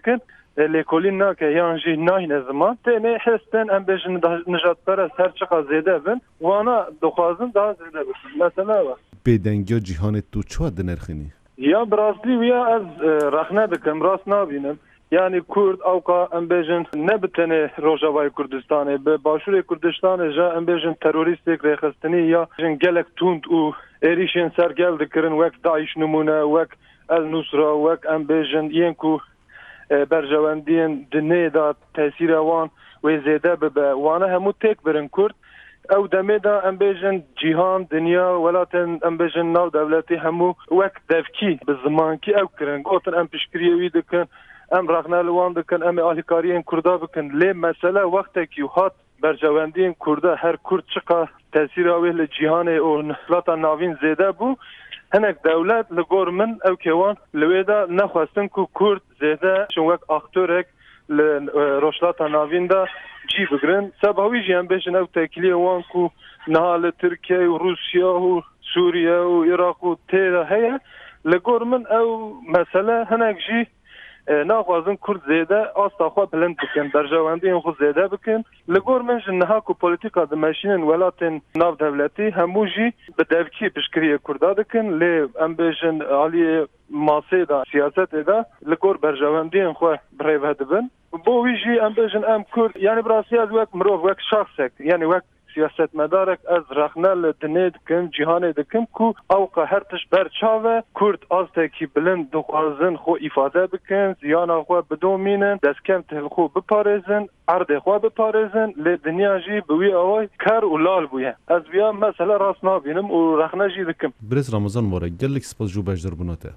E: لێکۆلی ناکە یان ژی ناهینە زمان تێنێ هێستن ئەم بێژن نژادپەرست هەر چقا زێدە بن وانە دەخوازن دا زێدە بن مەسەلەوە
N: بێدەنگیا جیهانت تو چوا دنرخنی
E: یا براستی ویا از رخنه دکم راست نبینم یعنی کرد اوقا ام بیژن نبتنه روجاوای کردستانه به باشور کردستانه جا ام بیژن تروریستیک ریخستنی یا جن گلک توند او ایریشن سرگل دکرن وک داعش نمونه وک النصره وک ام بیژن ینکو برجواندین دنه دا تاثیر وان و زیده به وانه همو تک برن کرد او دمدا ام بیژن جیهان دنیا ولاتن ام بیژن ناو دولتی همو وک دفکی به زمان کی او کرن گوتن ام پشکریوی دکن ام رغنا لوان دکن ام اهلیکاریین کردا بکن لی مسئله وقتی که هات برجواندین کردا هر کرد چقا تاثیر اوه جیهان او نسلات ناوین زیده بو هنک دولت لگور من او کیوان لویدا نخواستن که کرد زیده چون وک اختورک روشلات ناوین دا جی بگرن سباوی جیان بیشن او تکلیه وان کو نهال ترکیه و روسیا و سوریه و عراق و تیره هیا لگور من او مسئله هنک جی ناخوازن کرد زیده آستا خواه بلند بکن برجواندی خود زیده بکن لگور من جنها کو پولیتیکا دمشینن ولاتن ناو دولتی همو جی به دوکی پشکری کرده دکن لی ام بیشن عالی ماسه دا سیاست دا لگور برجواندی خواه بریوه دبن بو ویجی ام بیشن ام کرد یعنی براسی از وک مروف وک شخصک یعنی وک سیاست مدارک از رخنل دنید کن جهان دکم کو اوقا هر تش برچاوه کرد آسته کی بلند دخوازن خو ifade بکن زیانا خو بدومینن دستکم تل خو بپارزن عرض خو بپارزن ل دنیا جی بوی اوای کار و لال بویه از بیا مثلا راس نابینم و رخنه جی دکم
N: برز رمضان مورا گلک سپاس جو بجدر بناته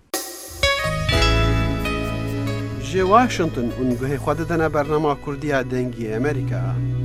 O: جی واشنطن اونگوه خود دنه برنامه کردی دنگی امریکا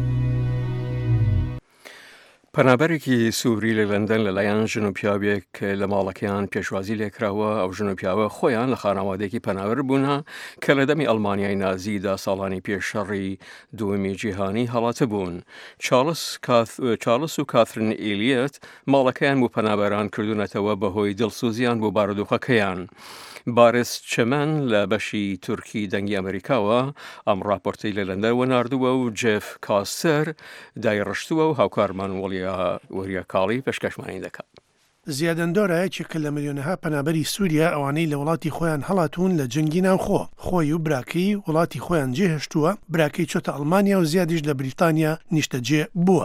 B: پەنابەرێکی سووری لە لەندەن لەلایەن ژنوپیاوێک لە ماڵەکەیان پێشوازی لێکراوە ئەو ژنوپیاوە خۆیان لە خانەوادێکی پەنابەر بوونە کە لە دەمی ئەڵمانیای نازیدا ساڵانی پێشەڕی دووەمی جیهانی هەڵاتە بوون. چارلز و کاترین ئیلیەت ماڵەکەیان بۆ پەنابەران کردوونەتەوە بەهۆی دڵسوزیان بۆ بارودۆخەکەیان. بارس چمن لە بەشی تورکی دەنگی ئەمریکاوە ئەم راپۆرتەی لە لەندەنەوە ناردووە و جێف کاستەر دایڕشتووە و هاوکارمان وەریە کاڵی پێشکەشمانی دەکات.
P: زیادەندۆرایەکی کە لە ملیۆنەها پەنابەری سووریا ئەوانەی لە وڵاتی خۆیان هەڵاتون لە جەنگی ناوخۆ خۆی و براکەی وڵاتی خۆیان جێهێشتووە براکەی چۆتە ئەڵمانیا و زیادیش لە بریتانیا نیشتەجێ بووە.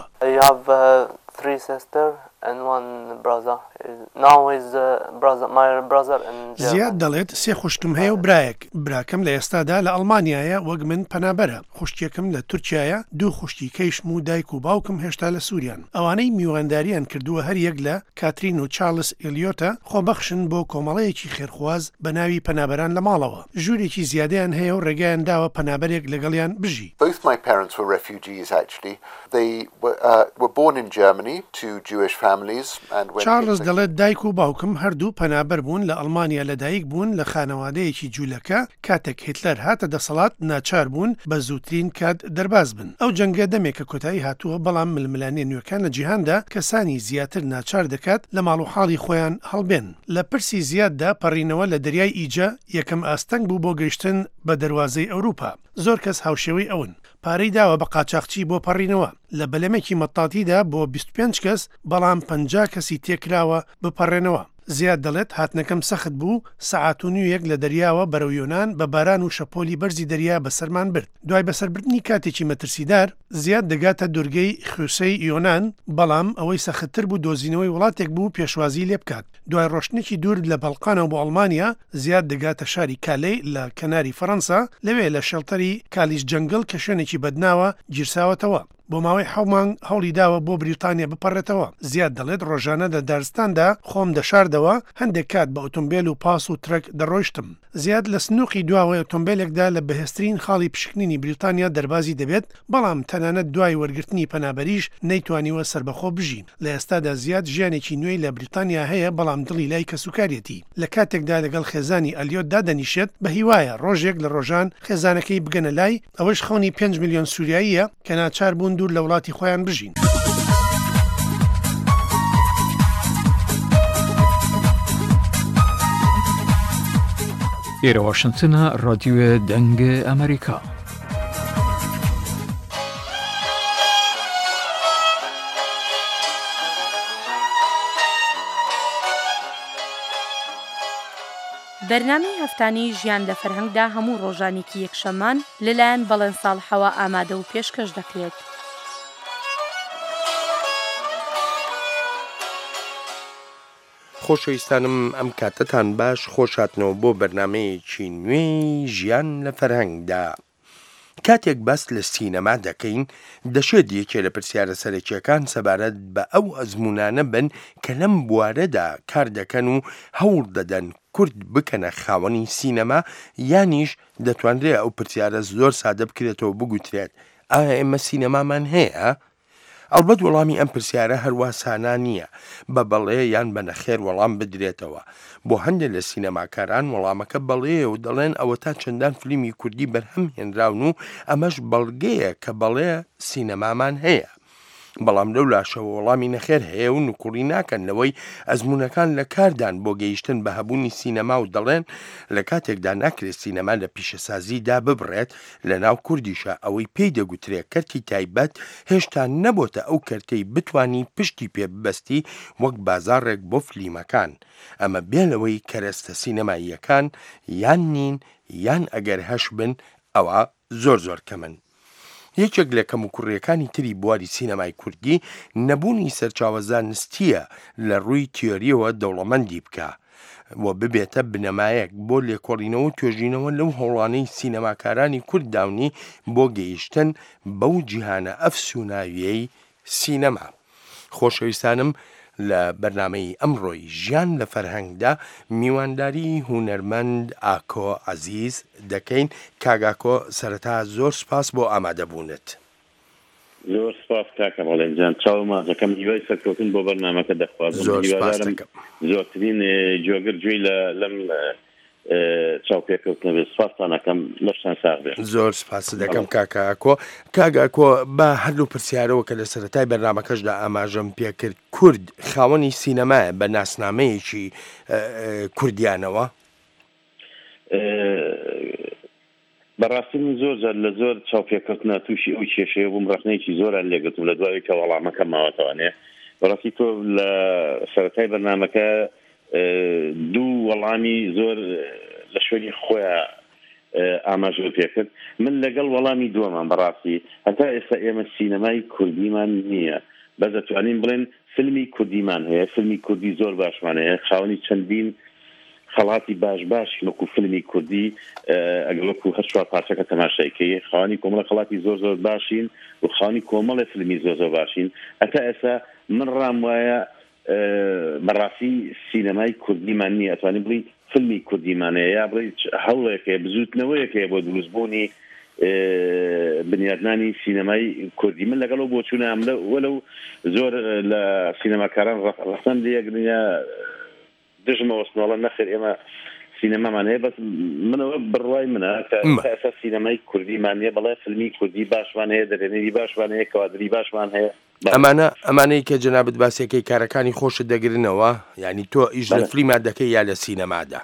P: زیاد دەڵێت سێ خوشتم هەیە و براکەم لە ئێستادا لە ئەڵمانیایە وەک من پەنابەرە خوشتێکم لە تورکیایە دوو خوشتی کەیشم و دایک و باوکم هێشتا لە سووریان ئەوانەی میوانداریان کردووە هەر یەک لە کاترین و چارلز ئیلیۆتە خۆبەخشن بۆ کۆمەڵەیەکی خێرخواز بە ناوی پەنابەران لە ماڵەوە ژوورێکی زیادەیان هەیە و ڕێگایان داوە پەنابەرێک لەگەڵیان بژی.
Q: Both my parents were refugees actually. They were born in Germany to Jewish families and
P: چارلز دەڵێت دایک و باوکم هەردوو پەنابەر بوون لە ئەڵمانیا لەدایک بوون لە خانەوادەیەکی جوولەکە کاتێک هیتلەر هاتە دەسەڵات ناچار بوون بە زووترین کات دەرباز بن ئەو جەنگە دەمێکە کۆتایی هاتووە بەڵام ململانێ نوێکان لە جیهاندا کەسانی زیاتر ناچار دەکات لە ماڵ و حاڵی خۆیان هەڵبێن لە پرسی زیاددا پەڕینەوە لە دەریای ئیجە یەکەم ئاستەنگ بوو بۆ گەیشتن بە دەواازەی ئەوروپا زۆر کەس هاوشێوەی ئەون پارەی داوە بە قاچاقچی بۆ پەڕینەوە لە بەلەمێکی مەتاتیدا بۆ 25 کەس بەڵام 50 کەسی تێکراوە بپەڕێنەوە زیاد دەڵێت هاتنەکەم سەخت بوو سەعات و نیویەک لە دەریاوە بەرەو یۆنان بە باران و شەپۆلی بەرزی دەریا بەسەرمان برد دوای بەسەربردنی کاتێکی مەترسیدار زیاد دەگاتە دورگەی خوسەی یۆنان بەڵام ئەوەی سەختتر بوو دۆزینەوەی وڵاتێک بوو پێشوازی لێ بکات دوای ڕۆشتنێکی دوور لە بەڵقانەوە بۆ ئەڵمانیا زیاد دەگاتە شاری کالەی لە کەناری فەڕەنسا لەوێ لە شەڵتەری کالیش جەنگڵ کە شوێنێکی بەدناوە گیرساوەتەوە بۆ ماوەی حومان هەوڵی داوە بۆ بریتانیا بپەڕێتەوە زیاد دەڵێت ڕۆژانە لە دارستاندا خۆم دەشاردەوە هەندێک کات بە ئۆتۆمبیل و پاس و ترک دەڕۆیشتم زیاد لە سنووقی دواوە ئۆتۆمبیلێکدا لە بەهێزترین خاڵی پشکنینی بریتانیا دەربازی دەبێت بەڵام تەنانەت دوای وەرگرتنی پەنابەریش نەیتوانیوە سربەخۆ بژین لە ئێستادا زیاد ژیانێکی نوێی لە بریتانیا هەیە بەڵام دڵی لای کەسوکارێتی لە کاتێکدا لەگەڵ خێزانی ئەلیۆتدا دەنیشێت بە هیوایە ڕۆژێک لە ڕۆژان خێزانەکەی بگەنە لای ئەوەش خەونی 5 میلیۆن سووریاییە کە ناچار بوون دوور لە وڵاتی خۆیان بژین.
B: إيرا واشنطن راديو دنگ أمريكا.
R: بەرنامەی هەفتانەی ژیان لە فەرهەنگدا هەموو ڕۆژانێکی یەکشەممان لەلایەن بەڵێن ساڵحەوە ئامادە و پێشکەش دەکرێت.
J: خۆشەویستانم ئەم کاتتان باش خۆشاتنەوە بۆ بەرنمەیەکی نوێی ژیان لە فەرهەنگدا. کاتێک بەست لە سینەما دەکەین دەشێت یەکێ لە پرسیارە سەرەکیەکان سەبارەت بە ئەو ئەزمونانە بن کە لەم بوارەدا کار دەکەن و هەوڵ دەدەن کورد بکەنە خاوەنی سینەما، یانیش دەتوانرێت ئەو پرسیارە زۆر سادە بکرێتەوە بگوترێت ئایا ئێمە سینەمامان هەیە؟ ئەلبەت وەڵامی ئەم پرسیارە هەروە سانا نییە، بە بەڵێ یان بە نەخێر وەڵام بدرێتەوە. بۆ هەندێک لە سینەماکاران وەڵامەکە بەڵێیە و دەڵێن ئەوە تا چەندان فیلمی کوردی بەرهەم هێنراون و ئەمەش بەڵگەیە کە بەڵێ سینەمامان هەیە. بەڵام لەو لاشەوە وەڵامی نەخێر هەیە و نوکوڕی ناکەن لەوەی ئەزمونەکان لە کاردان بۆ گەیشتن بە هەبوونی سینەما و دەڵێن لە کاتێکدا ناکرێت سینەما لە پیشەسازیدا ببڕێت لە ناو کوردیشە ئەوەی پێی دەگوترێت کەرتی تایبەت هێشتا نەبۆتە ئەو کەرتەی بتوانی پشتی پێ ببەستی وەک بازاڕێک بۆ فلیمەکان. ئەمە بێ لەوەی کەرەستە سینەماییەکان یان نین یان ئەگەر هەش بن ئەوە زۆر کەمن. یەکێک لە کەم و کوڕیەکانی تری بواری سینەمای کوردی نەبوونی سەرچاوەزانستیە لە ڕووی تیۆریەوە دەوڵەمەندی بکە و ببێتە بنەمایەک بۆ لێکۆڵینەوە و توێژینەوە لەو هەوڵانەی سینەماکارانی کورد داونی بۆ گەیشتن بەو جیهانە ئەفسوناویەی سینەما. خۆشەویستانم، لە بەرنامەی ئەمڕۆی ژیان لە فەرهەنگدا میوانداری هونەرمەند ئاکۆ عەزیز دەکەین. کاگاکۆ، سەرەتا زۆر سپاس بۆ ئامادەبوونت.
S: زۆر سپاس کاکە بەڵێنجان، چاو مازەکەم هیوای سەرکەوتن بۆ بەرنامەکە دەخوازم.
J: زۆر سپاس دەکەم.
S: زۆرترین جۆگر گوێی لەم چاو پێکەوتنە بێت. سپاسانەکەم، لەشتان ساغ بێت.
J: زۆر سپاس دەکەم کاکۆ. کاگاکۆ، بە هەردوو پرسیارەوە کە لە سەرەتای بەرنامەکەشدا ئاماژەم پێکرد، کورد خاوەنی سینەمایە بە ناسنامەیەکی کوردیانەوە؟
S: بەڕاستی من زۆر لە زۆر چاوپێکەوتنە تووشی ئەو کێشەیە بووم، ڕخنەیەکی زۆران لێگرتم لە دوای کە وەڵامەکە ماوەتەوانێ. بەڕاستی تۆ لە سەرەتای بەرنامەکە دوو وەڵامی زۆر لە شوێنی خۆیان ئاماژە پێکرد. من لەگەڵ وەڵامی دووەمان بەڕاستی هەتا ئێستا ئێمە سینەمای کوردیمان نییە، بەس دەتوانین بڵێن فیلمی کوردیمان هەیە، فیلمی کوردی زۆر باشمان هەیە، خاوەنی چەندین خەڵاتی باش وەکو فیلمی کوردی ئەگەر وەکو هەشوا پارچەکە تەماشایکەی خاوەنی کۆمەڵە خەڵاتی زۆر باشین و خاوەنی کۆمەڵە فیلمی زۆر باشین. هەتا ئێستا من ڕام وایە بەڕاستی سینەمای کوردیمان نییە، ئەتوانین بڵین فیلمی کوردیمانەیە یا بڵێ هەوڵێکەیە بزوتنەوەیەکەیە بۆ دروستبوونی بنیادنانی سینەمای کوردی. من لەگەڵەوە بۆ چوونام وەلەو زۆر لە سینەماکاران ڕەسەن لێگرنیە دژمەوە سنۆڵە نەخێر ئێمە سینەمامان هەیە، بەس منەوە بڕوای منە کە ئێستا سینەمای کوردیمان هەیە، بەڵێ فیلمی کوردی باشمان هەیە، دەرێنەری باشمان هەیە، کەوادری باشمان هەیە.
J: ئەمانەی کە جەنابەت باسیەکەی کارەکانی خۆشت دەگرنەوە، یعنی تۆ ئیش لە فیلما دەکەی یا لە سینەمادا؟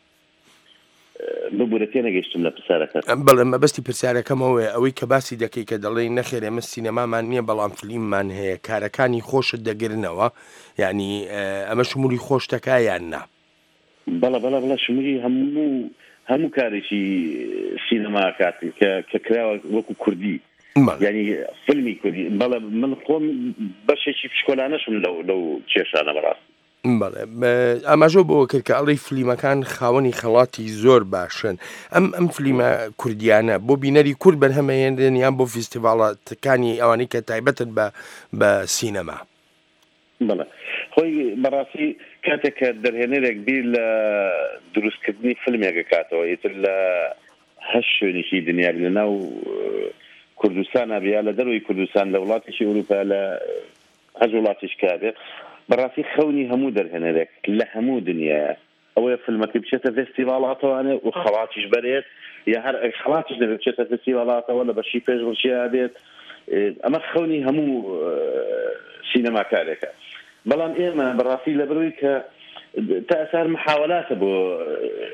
S: ببوورە تێ نەگەیشتم لە پرسیارەکە.
J: بەڵێ مەبەستی پرسیارەکەمەوەی ئەوەی کە باسی دەکەی کە دەڵێ نەخێر ئێمە سینەمامان نییە بەڵام فیلممان هەیە، کارەکانی خۆشت دەگرنەوە، یعنی ئەمە شمولی خۆش دەکا یان نا؟
S: بەڵە شمولی هەموو کارێکی سینەما کاتی کە کراوە وەکو کوردی، یعنی فیلمی کوردی. بەڵێ من خۆم بەشێکی پشکۆلانەشم لەو کێشانە بەڕاست.
J: بەڵێ ئاماژە بۆ کرد کە ئەڵی فلیمەکان خاوەنی خەڵاتی زۆر باشن. ئەم فلیمە کوردیانە بۆ بینەری کورد بەرهەمەهێنرێن یان بۆ فیستیڤاڵەتەکانی ئەوانەی کە تایبەتن بە سینەما؟
S: بەڵێ خۆی بەڕاستی کاتێک کە دەرهێنەرێک بیر لە دروستکردنی فیلمێکە کاتەوە ئیتر لە هەشت شوێنێکی دنیا لە ناو کوردستان بیا لە دەروی کوردستان لە وڵاتێکی ئەوروپا لە هەز وڵاتیش کابێت، بەڕاستی خەونی هەموو دەرهێنەرێک لە هەموو دنیاە ئەوەیە فیلمەکە بچێتە فێستیڤاڵاتەوانێ و خەڵاتیش بەرێت یا هەر خەڵاتیش دەبێت بچێتە فێستیڤاڵاتەوە لە بەشی پێشبڕکێ بێت. ئەمە خەونی هەموو سینەماکارێکە. بەڵام ئێمە بەڕاستی لە بڕووی کە تا ئەسار محاولاتە بۆ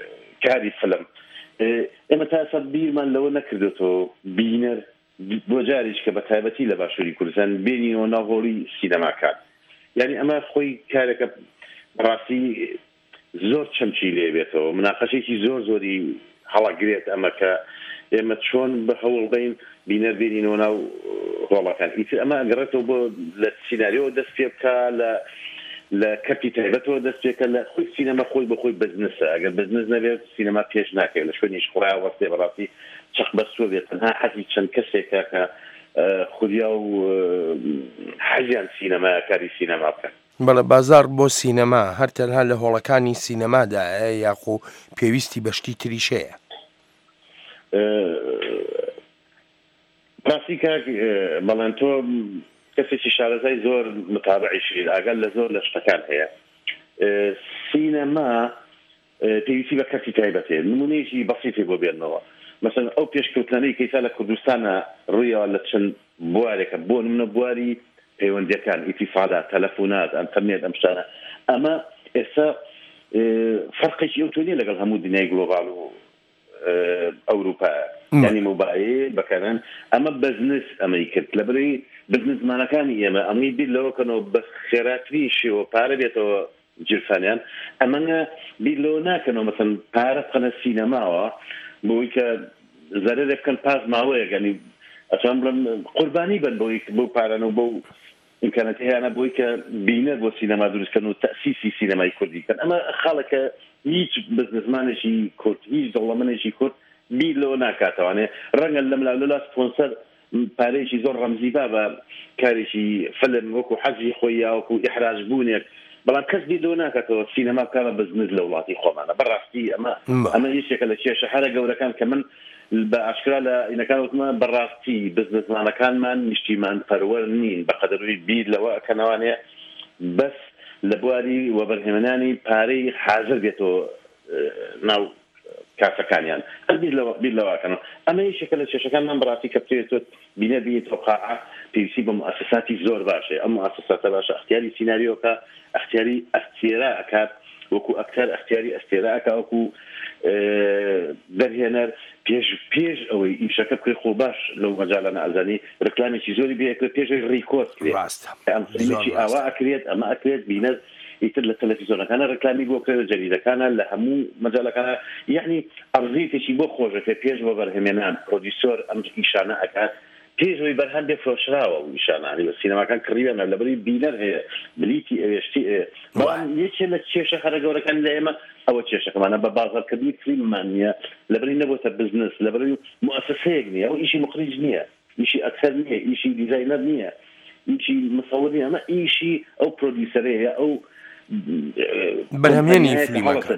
S: کاری فلم ئێمە تا ئێستا بیرمان لەوە نەکردێتەوە بینەر بۆ جارێک کە بە تایبەتی لە باشووری کوردستان بینینەوە ناوهۆڵی سینەماکان یعنی ئەمە خۆی کارێکە ڕاستی زۆر چەمچی لێ بێتەوە مناقەشێکی زۆر زۆری هەڵەگرێت ئەمە کە ئێمە چۆن بە هەوڵ بین بینەر بینینەوە ناو هۆڵەکان ئیتر ئەمە ئەگەڕێتەوە بۆ لە سیناریۆ دەست پێ بکە لە کەپی تایبەتەوە دەست پێکە لە خۆی سینەما خۆی بەخۆی بزنسە ئەگەر بزنس نەبێت سینەما پێش ناکەێت لە شوێنیش خۆیان وەستێ بەڕاستی چەق بەسوە بێت تەنها حەزی چەند کەسێکە کە خودیا و حەزیان سینەمایە کاری سینەما بکەن
J: بەڵێ بازار بۆ سینەما هەر تەنها لە هۆڵەکانی سینەمادایە یاخۆ پێویستی بەشتی تریشەیە
S: ڕاستی کاک بەڵێن تۆ کەسێکی شارەزای زۆر متابعیشی ئاگەر لە زۆر لە شتەکان هەیە سینەما پێویستی بە کەسی تایبەتێ نمونەیەکی بەسیطی بۆ بێنەوە مثلا ئەو پێشکەوتنەی کەیسا لە کوردستانە ڕوویەوە لە چەند بوارێکە بۆ نمونە بواری پەیوەندیەکان ئیتیفادا تەلەفۆنات ئەنتەرنێت ئەم شتانە ئەمە ئێستا فەرقێکی ئەوتۆنیە لەگەڵ هەموو دنیای گلۆباڵ و ئەوروپا یعنی موبایل بەکارن ئەمە بزنس ئەمەی کرد لەبەرەوەی بزنسمانەکانی ئێمە ئەمەی بیر لەوەکەنەوە بە خێراتری شێوە پارە بێتەوە جرفانیان ئەمەنە بیر لەوە ناکەنەوە مەسەن پارە بخەنە سینەماوە بۆی کە زەرێ بکەن پاس ماوەیە گەنی ئەچان بڵم قوربانی بن بۆ پارەنەوە بۆ ئیمکانەتی هەیەە بۆی کە بینەر بۆ سینەما دروستکەن و تەسیسی سینەمای کوردی کەن ئەمە خاڵەکە هیچ بزنسمانێکی کورد هیچ دەوڵەمەنێکی کورد بیر لەوە ناکاتەوانێ ڕەنگە لە ملاولەلا سپۆنسەر پارێکی زۆر ڕەمزیبا بە کارێکی فلم وەکو حەزی خۆی یاوەکو ئیحراج بوونێک بەڵام کەس بیر لەوە ناکاتەوە سینەما بکارە بزنس لە وڵاتی خۆمانە بەڕاستی ئەمە هیچێکە لە کێشە هەرە گەورەکان کە من بە ئاشکرا لە ئینەکانوتمە بەڕاستی بزنسمانەکانمان نیشتیمان پەروەر نین بە قەدەروی بیر لەوە ئەکەنەوانێ بەس لە بواری وەبەرهێمنانی پارەی حاضر بێتەوە ناو کاسەکانیان بیر لەواکەنەوە ئەمە یەکێکە لە کێشەکانمان بەڕاستی کە بتوێتێت بینە بینێتەوە قاعە پێویستی بە موسساتی زۆر باشە ئەم موسساتە باشە ئەختیاری سیناریۆکە ئەختیاری ئەستێرا ئەکات وەکو ئەکتەر ئەختیاری ئەستێرا ئەکا وەکو دەرهێنەر پێش ئەوەی ئیشەکە بکرێت خۆ باش لەو مەجالانە ئەزانی ڕکلامێکی زۆری بێکرێت پێشەی ڕیکۆرد کرێت ئەم فیلمێکی ئاوا ئەکرێت ئەمە ئەکرێت بینەر ئیتر لە تەلەڤیزۆنەکانە ڕکلامی بۆ کرێت لە جەریدەکانە لە هەموو مەجالەکانە یعنی ئەرزیتێکی بۆ خۆشەکە پێش بۆ بەرهەمێنان پرۆدیسۆر ئەم ئیشانە ئەکات پێشەوەی بەرهەم بێ فرۆشراوە و نیشانانی بە سینەماکان کڕیوێنە لەبەری بینەر هەیە بلیتی ئەوێشتی بەڵام یەکێ لە کێشە هەرە گەورەکان لە ئێمە ئەوە کێشەکەمانە بە بازاڕکردنی فیلممان نییە لەبەری نەبووتە بزنس لەبەری موسسەیەک نییە ئەو ئیشی مخرج نییە ئیشی ئەکتەر نییە ئیشی دیزاینەر نییە ئیشی مصور نییە ئەمە ئیشی ئەو پرۆدیوسەرەیە ئەو
J: بەرهەمێنی فیلمەکە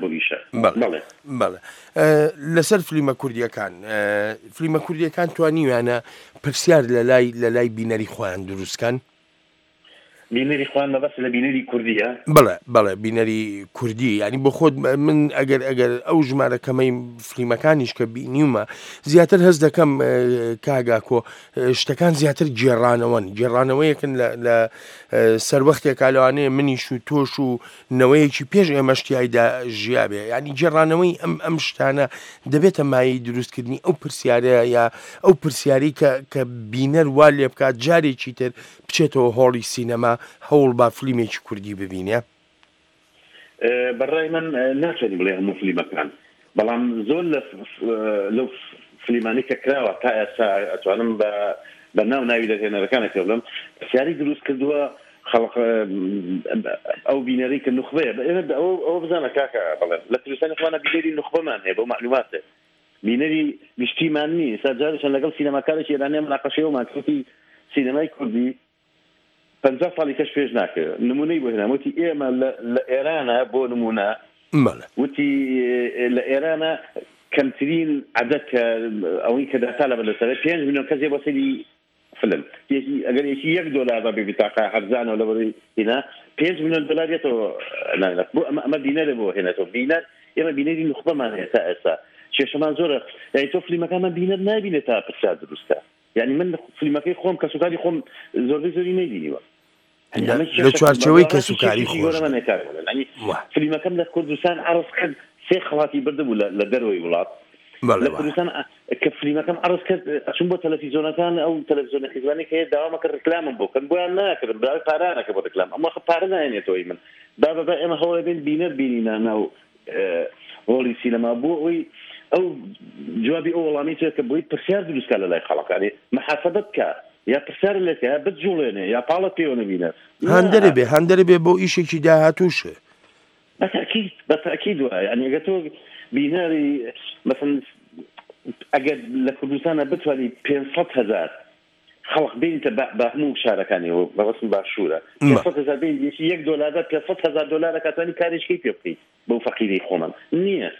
J: بەڵێ لەسەر فیلمە کوردیەکان فیلمە کوردیەکان توانیویانە پرسیار لە لای بینەری خۆیان دروستکەن
S: بینەری خوان بەس لە بینەری کوردیە
J: بەڵێ بینەری کوردی ینی بۆ خۆت من ئەگەر ئەو ژمارەکەمەی فیلمەکانیش کە بینیومە زیاتر هەست دەکەم کاگاکۆ شتەکان زیاتر گێڕانەوەیەکن لە سەروەختێکا لەوانەیە منیش و تۆش و نەوەیەکی پێش ئێمەشتیایدا ژیابێ ینی گێڕانەوەی ئەم شتانە دەبێتە مای دروستکردنی ئەو پرسیارەیە یا ئەو پرسیاری کە بینەر وا لێ بکات جارێکی تر بچێتەوە هۆڵی سینەما هەوڵ با فیلمێکی کوردی ببینێ
S: بەڕای من ناچێت بڵێ هەموو فیلمەکان بەڵام زۆر لەو فیلمانی کە کراوە تا ئێستا ئەتوانم بە ناو ناوی دەهێنەرەکانە پێ بڵم پرسیاری دروست کردووە خەڵق ئەو بینەرەی کە نوخبەیە ئەوە بزانە کاکە بڵێن لە کوردستانی خۆمانە بینەری نوخبەمان هەیە بۆ معلوماتێ بینەری گشتیمان نی ئێستا جارێکیان لەگەڵ سینەماکارێکی ئێرانیە مناقەشەیەومان کردی سینەمای کوردی 50 ساڵی کەش پێش ناکرد نمونەی بۆ هێنام وتی ئێمە لە ئێرانە بۆ نمونە وتی لە ئێرانە کەمترین عەدەد کە ئەوەی کە داتا لە بەلەسەر 5 میلیۆن کەسێ بۆ سەری فلم ئەگەر یەکی $1 بە بێتاقا هەرزانەوە لەبەری هێنا 5 میلیۆن دلار بێتەوە بۆ ئەمە بینەرە بۆ هێنێتەوە بینەر ئێمە بینەری نوخبەمان هەیە تا ئێستا کێشەمان زۆرە یعنی تۆ فیلمەکانمان بینەر نابینێت تا پرسیار دروستکە یعنی من فیلمەکەی خۆم کە سوکاری خۆم زۆری نەیبینیوە
J: لە چوارچەوەی کە سوکاری خۆش
S: فیلمەکەم لە کوردستان عرض کرد سێ خڵاتی بردبوو لە دەروی وڵات لە کوردستان کە فلیمەکەم عرض کرد ئەچون بۆ تەلەڤیزۆنەکان ئەو تەلەڤیزۆنە حیزبانی کە هەیە داوامەکە ڕکلامم بۆ کەن بۆیان ناکردم براوی پارانەکە بۆ ڕکلام ئەمە پارە نایێنێتەوەی من بابە ئێمە هەوڵ بین بینەر بینینە ناو ڕۆڵی سینەما بۆ ئەوی ئەو جوابی ئەو وەڵامی کە بۆی پرسیار دروستکە لە لای خەڵکانی مەحاسەبەت کە یا پرسیار لەکە بتجوڵێنێ یا پاڵە پێوە نەبینە
J: هەندەرێ بێ بۆ ئیشێکی داهاتووشە
S: بەتاکید وایە يعني ئەگەر تۆ بیناری مثلا ئەگەر لە کوردستانە بتوانانی 500,000 خەڵق بینیتە بە هەموو شارەکانیەوە بەڕسم باشوورە 500,000 بین $1 $500,000 کاتوانی کارێکی پێ بکەیت بەو فەقیری خۆمان نییە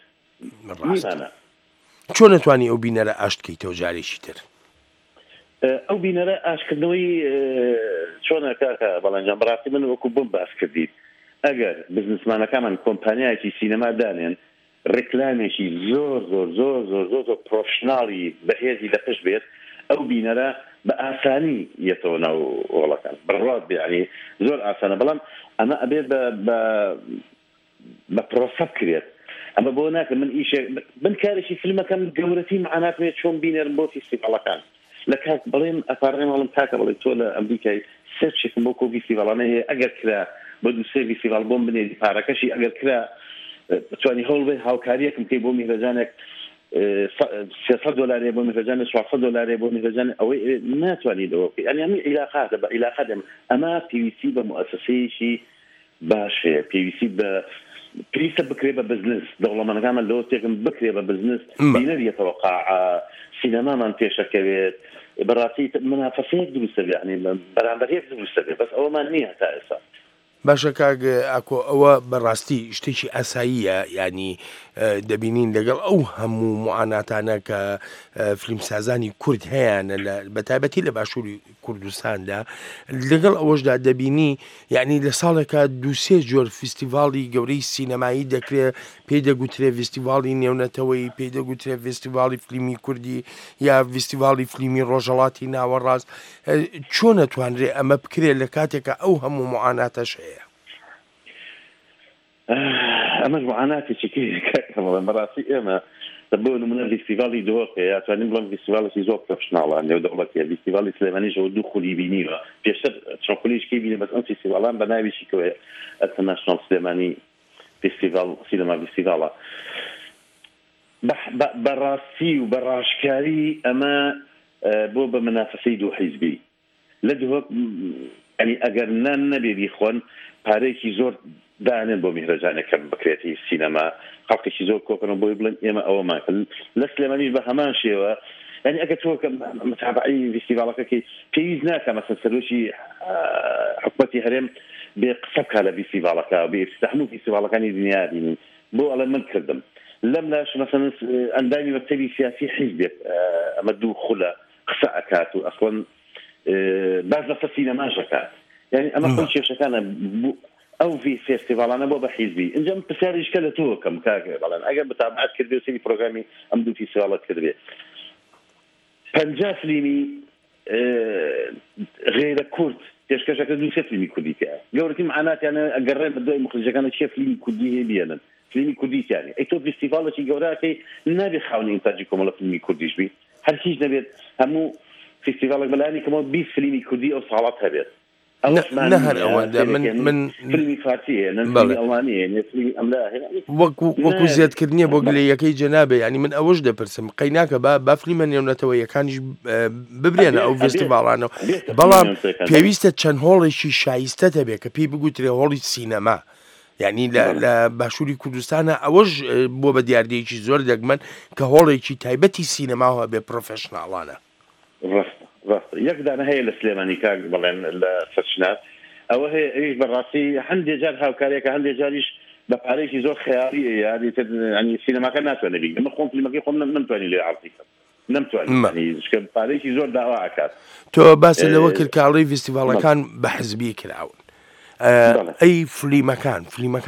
J: چۆن نتوانی ئەو بینەرە ئاشتکەیتەوە جارێکی تر
S: ئەو بینەرە ئاشکردنەوەی چۆنە کاکە بەڵەنجام بەڕاستی من وەکو بۆم باس کردیت ئەگەر بزنسمانەکەمان کۆمپانیایەکی سینەما دانێن ڕێکلامێکی زۆر پرۆفشناڵی بەهێزی لەپشت بێت ئەو بینەرە بە ئاسانی یەتەوە ناو وڵەکان بڕات بێ زۆر ئاسانە بەڵام ئەمە ئەبێت بە پرۆسە بکرێت ئەمە بۆ ناکە من ئیشێک من کارێکی فیلمەکەم گەورەتی معناتێت چۆن بینەرم بۆ فیستیڤاڵەکان لە کات بڵێم ئەپارڕێم هەڵم کاکە بڵێ تۆ لە ئەمریکای سێرچێکم بۆ کۆ فیستیڤاڵانە هەیە ئەگەر کرا بۆ دو سێ فیستیڤاڵ بۆم بنێ پارەکەشی ئەگەر کرا بتوانانی هەوڵ بێ هاوکاریەکم کەی بۆ میهرەجانێک $300 بۆ میهرەجانێک $400 بۆ میهرەجانێک ئەوەی ناتوانیتەوە بکەیت ئەنی هەموو عیلاقات بە عیلاقات ئەمە پێویستی بە مؤسسەیەکی باش هەیە پێویستی بە پێویستە بکرێ بە بزنس دەوڵەمەندەکانمان لەوە تێکم بکرێ بە بزنس بینەریەتەوە قاعە سینەمامان پێشەکەوێت بەڕاستی منافەسەیەک دروستە بێ یعنی بەرامبەرێک دروستە بێ بەس ئەوەمان نییە تا ئێستا
J: باشە کاک ئاکۆ ئەوە بەڕاستی شتێکی ئاساییە ینی دەبینین لەگەڵ ئەو هەموو معاناتانە کە فیلمسازانی کورد هەیەە بە تایبەتی لە باشووری کوردستاندا لەگەڵ ئەوەشدا دەبینی یعنی لە ساڵێکە دووسێ جۆر فیستیڤاڵی گەورەی سینەمایی دەکرێت پێی دەگوترێ فیستیڤاڵی نێونەتەوەی پێی دەگوترێ فیستیڤاڵی فیلمی کوردی یا فیستیڤاڵی فیلمی ڕۆژهەڵاتی ناوەڕاست چۆن نەتوانرێ ئەمە بکرێت لە کاتێکە ئەو هەموو معاناتەش هەیە
S: ئەمەش معاناتێکی بەڕاستی ئێمە بۆ نمونە فیستیڤاڵی دۆکە یاتوانین بڵم فیستیڤاڵێکی زۆر پرۆفشناڵە نێودەوڵەتیە فیستیڤاڵی سلێمانیشەوە دوو خولی بینیوە پێشتر چەند خولیشکی بینی بەس ئەم فیستیڤاڵان بە ناویشیکەوەیە ئەتەناشناڵ سلێمانی فیستیڤاڵ سینەما فیستیڤاڵە بەڕاستی و بەڕاشکاری ئەمە بۆ بە منافەسەی دوو حیزبی لە دووە ئەنی ئەگەر نەبێ بیخۆن پارەیەکی زۆر دانێن بۆ میهرەجانێکم بکرێتی سینەما خەڵکێکی زۆر کۆکەنەوە بۆی بڵێن ئێمە ئەوەمان لە سلێمانیش بە هەمان شێوە ینی ئەگەر تۆ متابعی فیستیڤاڵەکەی پێویست ناکە مەسەن سەرۆکی حکومەتی هەرێم بێ قسە بکات لە فیستیڤاڵەکە بێ هەموو فیستیڤاڵەکانی دنیا بینین بۆ ئەڵێ من کردم لەم لاش مەسەن ئەندامی مەکتەبی سیاسی حیزبێت ئەمە دوو خولە قسە ئەکات و ئەسڵەن باز لەسە سینەماشەکات یعنی ئەمە خۆی کێشەکانە ئەو فێستیڤاڵانە بۆ بە حیزبی ئەنجام پرسیاریشکە لە تۆکەم کاکە بەڵێن ئەگەر بەتابعات کردێ و سەری پرۆگرامی ئەم دوو فیستیڤاڵەت کردبێ 50 فیلمی غێرە کورد پێشکەشەکە دوو سێ فیلمی کوردی کە گەورەتی معناتیانە ئەگەڕێن بە دوای مخرجەکانە چێ فیلمی کوردی هەیە بێنن فیلمی کوردیتیانی ئەی تۆ فیستیڤاڵێکی گەورەکەی نابێت خاونی ئینتاجی کۆمەڵە فیلمی کوردیش بی هەر هیچ نەبێت هەموو فیستیڤاڵێک بەلایانی کەمەوە 20 فیلمی کوردی ئەو ساڵات هەبێت
J: نهر ئەوەندە من
S: فیلمی فارسیە ئەڵمانیە
J: وەکو زیادکردنیە بۆ گلەیەکەی جەنابێ ینی من ئەوەش دەپرسم قەیناکە با فیلمە نێونەتەوە یەکانیش ببرێنە ئەو فیستیڤاڵانەوە بەڵام پێویستە چەند هۆڵێکی شایستە دەبێ کە پێی بگوترێ هۆڵی سینەما یعنی لە باشووری کوردستانە ئەوەش بۆ بە دیاردەیەکی زۆر دەگمەن کە هۆڵێکی تایبەتی سینەماوە بێ پرۆفێشناڵانە
S: یەک دانە هەیە لە سلێمانی کاک بڵێن لە سەرچنات ئەوە هەیە ئەویش بەڕاستی هەندێک جار هاوکارێکە هەندێک جاریش بە پارێکی زۆر خەیاڵی ینی سینەماکە ناتوانێت بین ئەمە خۆم فیلمەکەی خۆم نەمتوانی لێ عەرضی کەم نەمتوانی پارێکی زۆر داوا ئاکات
J: تۆ باسە لەوە کرد کاڵی فیستیڤاڵەکان بە حزبی کراون ئەی فیلمەکان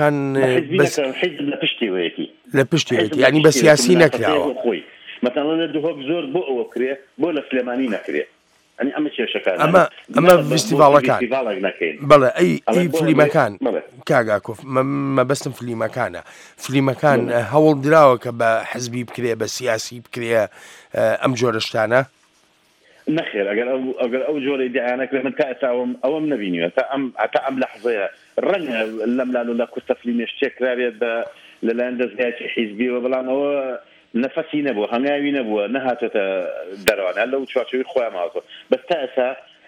S: لە پشتیوەیەتی
J: لە پشتیوەیەتی ینی بە سیاسی نەکراوە
S: مثلا لە دوهۆک زۆر بۆ ئەوە کرێ بۆ لە سلێمانی نەکرێ ئەنی ئەمە کێشەکان
J: ئەمە فستیڤالەکان بەڵێ ئەی فلیمەکان کاگاکۆف مەبەستم فلیمەکان هەوڵ دراوە کە بە حزبی بکرێ بە سیاسی بکرێ ئەم جۆرە شتانە
S: نەخێر ئەگەر ئەو جۆرەی دییانەکرێ من تا ئێساوم ئەوەم نبینیوە تا ئەم لەحظەیە ڕەنگە لەم لاال و لە کوستە فلیمێش تێکراوێت لەلایەن دەستگایکی حیزبیەوە بەڵام ئەوە نەفەسی نەبووە هەنگاوی نەبووە نەهاتێتە دەروانە لەو چوارچەوەی خۆیان ماوەتەوە بەس تا ئێستا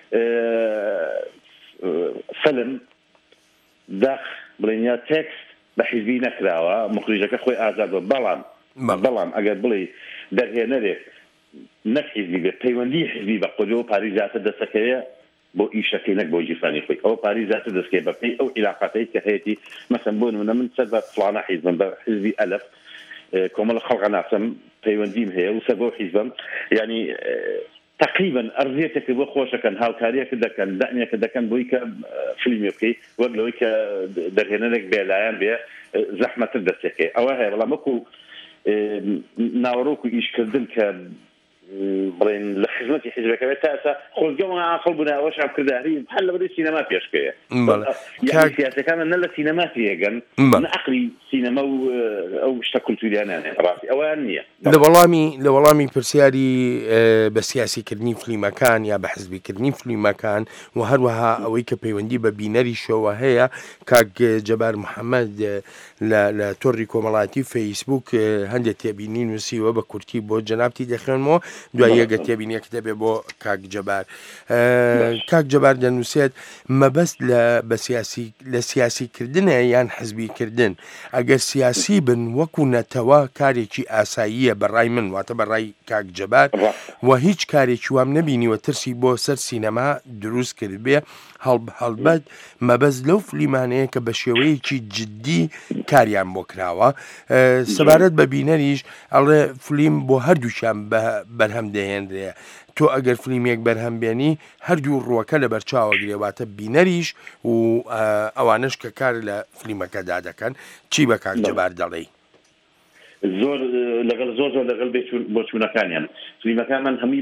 S: فلم داخ بڵێنیا تێکست بە حیزبی نەکراوە مخریجەکە خۆی ئازادوە بەڵام ئەگەر بڵێ دەرهێنەرێک نەک حیزبی بێت پەیوەندی حیزبی بە قۆلەوە پاریزاتە دەسەکەوێ بۆ ئیشەکەی نەک بۆ جیفانی خۆی ئەوە پاریزاتە دەستکەی بەپێی ئەو علاقاتەی کە هەیەی مەسەن بۆ نمونە من سەر بە فڵانە حیزبم بە حیزبی ئەلف کۆمەڵ خەڵقە ناسم پەیوەندیم هەیە و سەر بۆ حیزبم ینی تقریبا ئەرزێتێکی بۆ خۆشەکەن هاوکاریەکە دەکەن دەنیەکە دەکەن بۆی کە فیلمی بکەی وەک لەوەی کە دەرهێنەرێک بێلایەن بێ زەحمەتر دەستێکێ ئەوە هەیە بەڵام وەکو ناوەڕۆک و ئیشکردن کە بڵێن لە خزمەتی حیزبەکەوێت تا ئێستا خۆزگەڵ عاقڵ بوون ئەوە شام کرداری هەر لەبەری سینەما پێشکەیە سیاسەکانە نە لە سینەما پێگەن نە عەقلی سینەما و ئەو شتە کولتوریانانێ ڕاستی ئەویان نییە
J: لە وەڵامی پرسیاری بە سیاسیکردنی فلیمەکان یا بە حزبیکردنی فلیمەکان و هەروەها ئەوەی کە پەیوەندی بە بینەری شەوە هەیە کاک جەبار محەممەد لە تۆڕی کۆمەڵاتی فەیسبوک هەندێک تێبینی نووسیوە بە کورتی بۆ جەنابتی دەخێنمەوە دوای یەگە تێبینیەک دەبێ بۆ کاک جەبار دەنووسێت مەبەست لە سیاسیکردنە یان حزبیکردن ئەگەر سیاسی بن وەکو نەتەوە کارێکی ئاساییە بەڕای من واتە بەڕای کاک جەبار و هیچ کارێکی وام نەبینیوە ترسی بۆ سەر سینەما دروست کرد بێ هەڵبەت مەبەست لەو فلیمانەیە کە بە شێوەیەکی جددی کاریان بۆ کراوە سەبارەت بە بینەریش ئەڵێ فلیم بۆ هەردووشیان بەرهەم دەهێنرێ تۆ ئەگەر فلیمێک بەرهەم بێنی هەردوو ڕووەکە لە بەرچاوە گرێواتە بینەریش و ئەوانش کە کار لە فلیمەکەدا دەکەن چی بە کاک جەبار دەڵێ
S: زۆر لەگەڵ زۆر لەگەڵ بۆچوونەکانیان فلیمەکانمان هەمی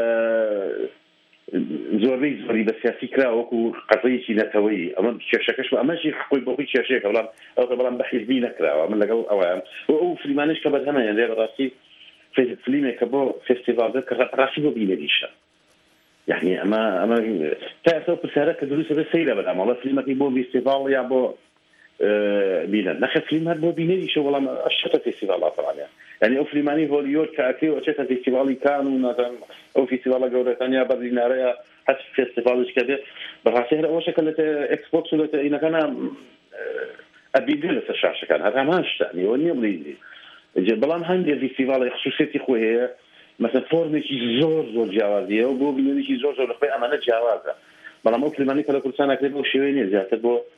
S: زۆری بە سیاسی کرا وەکو قەزەیەکی نەتەوەیی ئەمە کێشەکەش ئەمەشی خۆی بۆخۆی کێشەیەکە بەڵام بە حیزبی نەکراوە من لەگەڵ ئەویان ئەو فلیمانش کە بەرهەمەیان لێ ڕاستی فیلمێکە بۆ فستیڤال کە ڕاستی بۆ بینەریشە یعنی ئەمە تا ئێستا پرسیارە کە دروستە بە سەیرە بەدامەڵە فلیمەکەی بۆ فستیڤال یا بۆ بینەر نەخە فلیم هەر بۆ بینەریشە وەڵام ئەشتە فستیڤال ئاسڵانیە یعنی ئەو فلیمانی هۆلیوود کە ئەکرێ ئەچێتە فستیڤالی کان و نازانم ئەو فستیڤالە گەورەکانیا بەرلینارەیە هەر فستیڤالش کە بێت بەڕاستی هەر ئەوەشە کە لە ئەکسبۆکس و لە ئینەکانە ئەبیدێ لەسەر شاشەکان هەر هەمان شتانی ئەوە نییە بڵێ بەڵام هەندێک فستیڤاڵی خصوصیەتی خۆی هەیە مەسەن فۆرمێکی زۆر جیاوازیە و بۆ بینەریکی زۆر لەخۆی ئەمانە جیاوازە بەڵام ئەو فلیمانی کە لە کوردستان ئەکرێت بۆ شێوەیە نییە زیاتر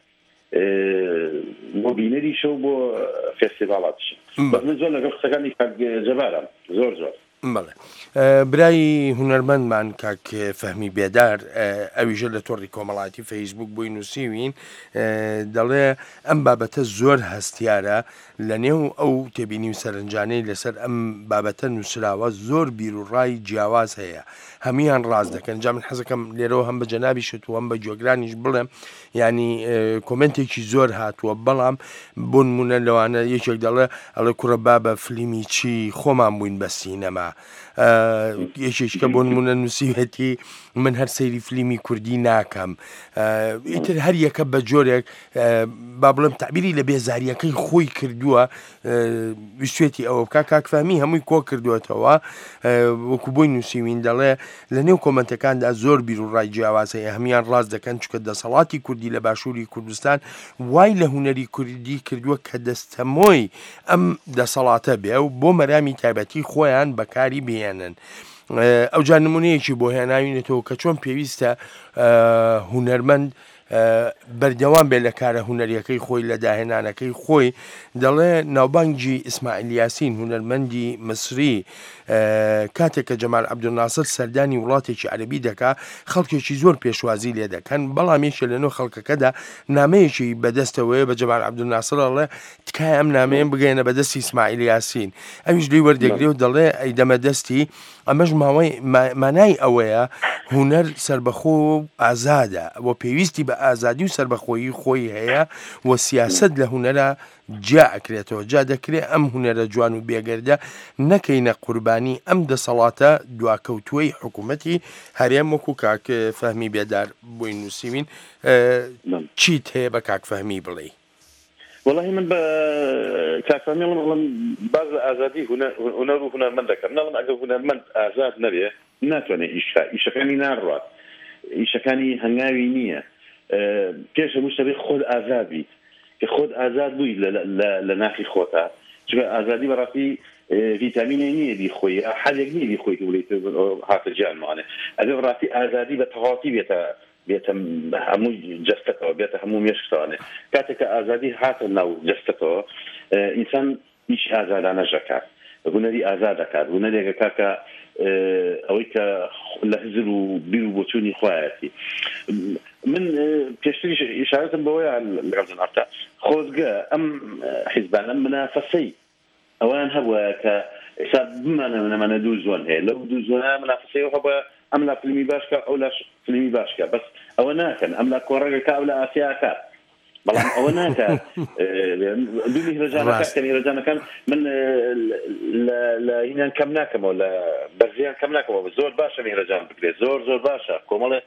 S: بۆ بینەریشە و بۆ فستیڤاڵاتش من زۆر لەگەڵ قسەکانی کاک جەبارم زۆر
J: بەڵێ برای هونەرمەندمان کاک فەهمی بێدار ئەویژە لە تۆڕی کۆمەڵاتی فەیسبوک بووی نووسیوین دەڵێ ئەم بابەتە زۆر هەستیارە لە نێو ئەو تێبینی و سەرنجانەی لەسەر ئەم بابەتە نووسراوە زۆر بیرروڕای جیاواز هەیە هەمیان ڕاست دەکەن جا من حەزەکەم لێرەوە هەم بە جەنابی شت و هەم بە جۆگرانیش بڵێم ینی کۆمنتێکی زۆر هاتووە بەڵام بۆ نمونە لەوانە یەکێک دەڵێ ئەڵێ کوڕە بابە فلیمی چی خۆمان بووین بە سینەما یەکێککە بۆ نمونە نووسیوێتی من هەر سەیری فلیمی کوردی ناکەم ئیتر هەر یەکە بە جۆرێک با بڵێم تعبیری لە بێزاریەکەی خۆی کردووە ویستێتی ئەوە بکە کاکفامی هەمووی کۆ کردوێتەوە وەکو بۆی نووسیوین دەڵێ لە نێو کۆمنتەکاندا زۆر بیرروڕای جیاوازەیە هەمیان ڕاست دەکەن چکە دەسەڵاتی کوردی لە باشووری کوردستان وای لە هونەری کوردی کردووە کە دەستەمۆی ئەم دەسەڵاتە بێ و بۆ مەرامی تایبەتی خۆیان بەکاری بێنن ئەو جا نمونەیەکی بۆ هێناوینێتەوە کە چۆن پێویستە هونەرمەند بەردەوام بێ لە کارە هونەریەکەی خۆی لە داهێنانەکەی خۆی دەڵێ ناوبانگی ئیسماعیل یاسین هونەرمەندی مصری کاتێک کە جەمال عەبدولناسر سەردانی وڵاتێکی عەرەبی دەکا خەڵکێکی زۆر پێشوازی لێ دەکەن بەڵام یەکێ لەنێو خەڵکەکەدا نامەیەکی بەدەستەوەیە بە جەمال عەبدولناسر ئەڵێ تکایە ئەم نامەیەم بگەێنە بەدەستی ئیسماعیل یاسین ئەویش لێی وەردەگرێ و دەڵێ ئەی دەمە دەستی ئەمەش مانای ئەوەیە هوەر سربەخۆ ئازادە بۆ پێویستی بە ئازادی و سربەخۆیی خۆی هەیە و سیاست لە هوەرە جا ئەکرێتەوە جا دەکرێت ئەم هوەرە جوان و بێگەردە نەکەینە قوربانی ئەم دەسەڵاتە دواکەوتووەی حکوومەتی هەرێم وەکو کاک فەهمی بێدار بۆی نووسیوین چیت هەیە بە کاک فەهمی بڵێ
S: والله من كافامي والله بعض آزادي هنا هنرمند ذكر نظن أجل هنرمند آزاد نبيه ناتوني إيش كاني ناروا إيش كاني هنگاوي نية كيش مشتبه خود آزادي كخود آزاد بوي لناخي خوتا شو آزادي براسي فيتامين نية دي خوي حاجة نية دي خوي تقولي هات الجان معنا أجل براسي آزادي بتغاطي بيت همو جستته بيت همو ميشتانه كاتك آزادي هات ناو جستته إنسان إيش آزاد أنا جكار هنا دي آزاد كار هنا دي كاكا أويك لهزر وبيرو بوتوني خواتي من بيشتري إشارة بويا على الغزن أرتا خوزجا أم حزبان أم منافسي أوان هوا كسب ما ندوزون هي لو دوزونها منافسي وهو أملا فيلمي باشكا أو لا فيلمي باشكا بس أو ناكن أملا كورجا أو لا أسياكا بلام أو ناكا دوني رجانا كان رجانا كان من لا هنا كمناكم ولا برزيان كمناكم زور باشا من رجال بكري زور باشا كمال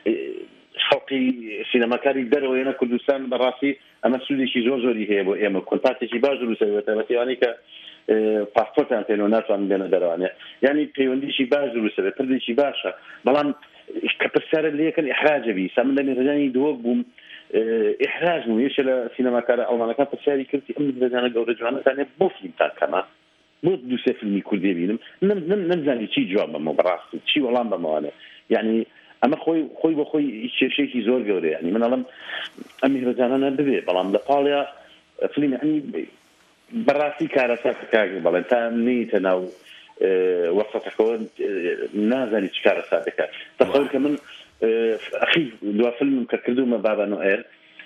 S: خلقي سينما كاري دروا هنا كردستان براسي أما سودي شيء زوري هي بو أما كونتاكت شيء باجرو سويته بس يعني ك پاسپۆرت تێنۆناتوان بێنە دەروانێ یعنی پەیوەندیشی باش دروستە بێت پردێکی باشە بەڵام کە پرسیارە لەکەن ئیحراجەبی سامن لە میێژانی دۆ بووم ئیحراج بوو یەکێ لە سینەماکارە ئەڵمانەکان پرسیاری کردی ئەم درێژانە گەورە جوانەکانێ بۆ فیلمتان کەمە بۆ دووسێ فیلمی کوردی بینم نەمزانی چی جواب بەمە بەڕاستی چی وەڵام بەمەوانێ یعنی ئەمە خۆی بۆ خۆی کێشەیەکی زۆر گەورەیە یعنی من ئەڵم ئەم میێژانە ببێ بەڵام لە پاڵیا فیلم عنی براسي كارثة كاجي بلان تامني تناو وسط كون نازني كارثة بك تصور كمان أخي دوا فيلم كردو ما بابا نوئل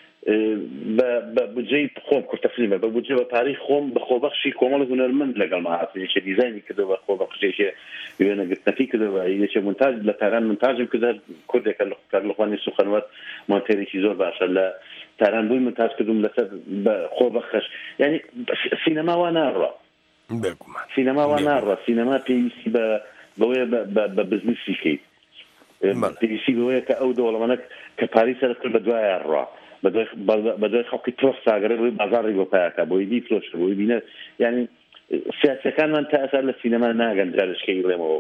S: بجيب خوم كرت فيلم بجيب تاريخ خوم بخوبخشي كومال هنرمند لقال معاه شيء ديزاين كده بخوبخشي شيء يبين قلت فيه كده شيء مونتاج لتران مونتاج كده كده كاللقواني سخنوات مونتيري شيء زور باشا تران بوي مونتاج كده لسه بخوبخش يعني سينما ونارة سينما ونارة سينما بيسي بوي ببزنسي كي بيسي بوي كأودو ولا منك كباريس لكل بدوايا الرا بدأ خلقي توسع قرر بازار يوقعك بويدي فلوس بويدينا يعني سياسة كان من تأثر للسينما ناقن جالس كي يلمو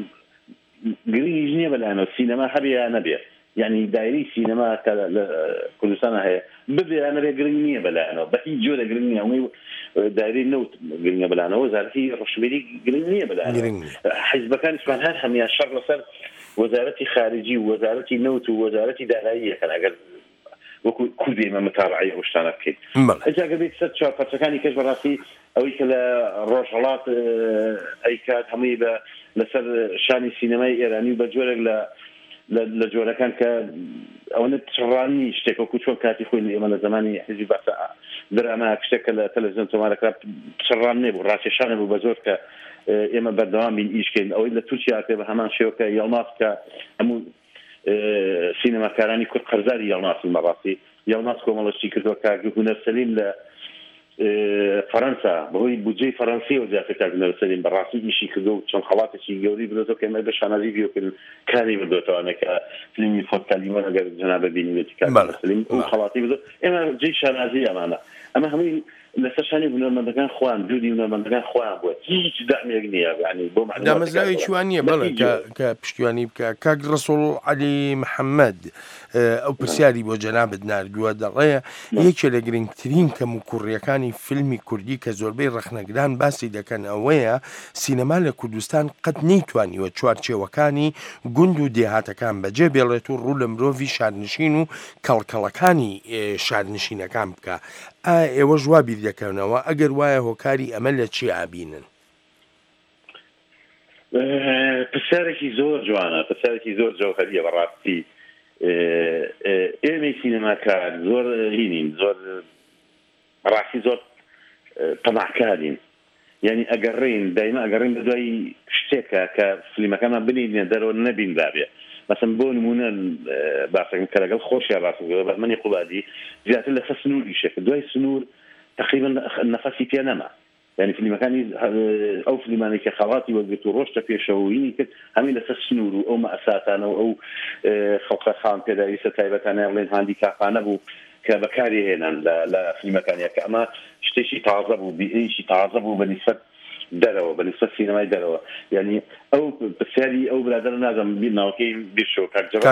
S: قريب يجني بالآن السينما حبي أنا بيه يعني دايري سينما كل سنة هي بدي أنا بقرينية بالآن بحي جودة قرينية ومي دايري نوت قرينية بالآن وزارة هي رشبيلي قرينية بالآن حزب كان اسمه هذا هم يشر لسر وزارتي خارجي ووزارتي نوت ووزارتي دارية كان أقل وكل ما متابعي واشتغلت كي. إذا قبيت ست شهور فتكاني كيش براسي أو يكلا روشلات أي كات هميبة لسر شاني سينمائي إيراني بجورك لجورا كان ك أو نتشراني اشتكى وكشون كاتي خوي اللي من زماني حزب بس درما اشتكى تلفزيون تمارك راب تشراني براسي شاني بجورك إما بدوام بين إيش كين أو إلا تركيا كده همان شيوكا يلماس كأمو سينما كاراني كل قرزاري يلناس المراسي يلناس كومالشي كذا كهنر سليم ل فرنسا بهوي بوجي فرنسي وزافة كهنر سليم براسي شيء كذا شون خلاص شيء جوري بدو كمان بس أنا ريفيو كل كاري بدو أنا كفيلم يفوت كلمة أنا جناب بيني كهنر سليم وخلاصي بدو إما جيش شنازية معنا أما همي لسشاني هنا من مكان خوان جودي هنا من مكان خوان بود هیچ دعمی نیه يعني بوم
J: دا مزاوی شوانیه بله كبشتواني كاك رسول علي محمد او برسیاری بو جناب ناردووە دەڵێ یەکێ لە گرنگترین کەموکوڕیەکانی فیلمی کوردی کە زۆربەی ڕەخنەگران باسی دەکەن ئەوەیە سینەما لە کوردستان قەت نەیتوانیوە چوارچێوەکانی گوند و دێهاتەکان بەجێ بێڵێت و ڕوو لە مرۆڤی شارنشین و کەڵکەڵەکانی شارنشینەکان بکە. ئێوە جوابی دەکەونەوە ئەگەر وایە هۆکاری ئەمە لە چی ئابینن؟
S: پرسیارێکی زۆر جوانە پرسیارێکی زۆر جەوهەریە بەڕاستی ئێمەی سینەماکار زۆر هینین زۆر ڕاستی زۆر تەماحکارین یعنی ئەگەڕێن دایما ئەگەڕێن بە دوای شتێکە کە فلیمەکانمان بنینە دەرەوە نەبین دابێ مثلا بۆ نمونە باسەکەم کە لەگەڵ خۆشیان باسم بەمەنی قوبادی زیاتر لەسەر سنووری شێک دوای سنوور تقریبا نەفەسی پێ نەما يعني فلیمەکانی ئەو فلیمانی کە خەڵاتی وەرگرت و ڕۆشتە پێشەوەینی کرد هەمی لەسەر سنوور و ئەو مەئساتانە و ئەو خەڵقە خام پێداویستە تایبەتانە بڵێن هاندی کافانە بوو کە بەکاری هێنان لە فلیمەکانیە کە ئەمە شتێکی تازە بوو بیئەیەکی تازە بوو بەنسبەت دەرەوە بەنسبەت سینەمای دەرەوە یعنی ئەو پرسیاری ئەو برادەر نازەم ناوەکەی بیرشەوە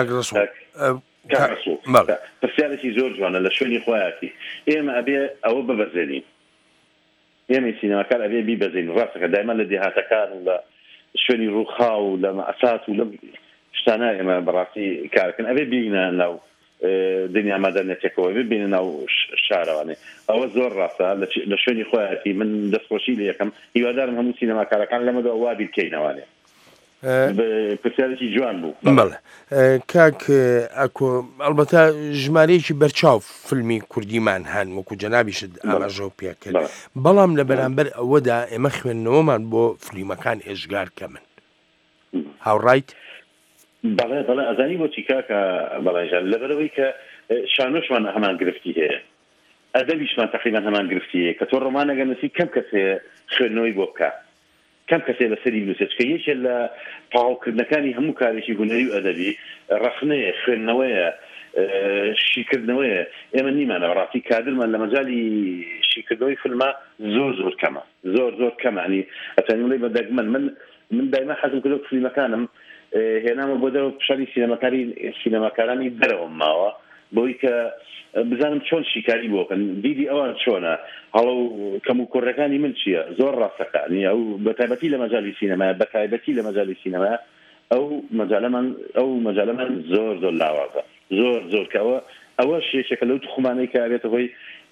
S: پرسیارێکی زۆر جوانە لە شوێنی خۆیاتی ئێمە ئەبێ ئەوە ببەزێنین ئێمە سینەماکار ئەبێ بیبەزین ڕاستەکە دایما لە دێهاتەکان و لە شوێنی ڕووخا و لە مەئسات و لە شتانە ئێمە بەڕاستی کارکن ئەبێ بینە ناو دنیا مەدەنێتێکەوە ببینە ناو شارەوانێ ئەوە زۆر ڕاستە لە شوێنی خۆیاتی من دەستخۆشی لە یەکەم هیوادارم هەموو سینەماکارەکان لەمەدا وابی بکەینەوانێ پرسیارێکی جوان بوو
J: بەڵێ کاک ئەکۆ ئەلبەتە ژمارەیەکی بەرچاو فیلمی کوردیمان هەن وەکو جەنابیشت ئاماژە و پێکرد بەڵام لە بەرامبەر ئەوەدا ئێمە خوێندنەوەمان بۆ فیلمەکان ئێژگار کەمن هاوڕایت
S: بەڵێ بەڵێ ئەزانی بۆچی کاکە بەڵێژان لەبەرەوەی کە شانۆشمان هەمان گرفتی هەیە ئەدەبیشمان تقریبان هەمان گرفتی هەیە کە تۆ ڕۆمانەگە نووسی کەم کەسێ خوێندنەوەی بۆ بکە کەم کەسێ لەسەری نووسێت کە یەکێک لە تەواوکردنەکانی هەموو کارێکی هونەری و ئەدەبی ڕەخنەیە خوێندنەوەیە شیکردنەوەیە ئێمە نیمانە ڕاستی کادرمان لە مەجای شیکردنەوەی فیلمە زۆر کەمە زۆر کەمانی ئەتەنوڵی بەدەگمەن من دایما حەزم کردو فیلمەکانم هێنامە بۆ دەرەوە پیشانی سینەماکارانی دەرەوە ماوە بۆی کە بزانم چۆن شیکاری بۆکەن دیدی ئەوان چۆنە هەڵە و کەم و کوڕەکانی من چییە زۆر ڕاستەکانی ئەو بەتایبەتی لە مەجای سینەمایە بەتایبەتی لە مەجای سینەمایە ئەو مەجالەمان زۆر لاوازە زۆر کەەوە ئەوە شێشەکە لەو توخمانەی کە ئەبێتە هۆی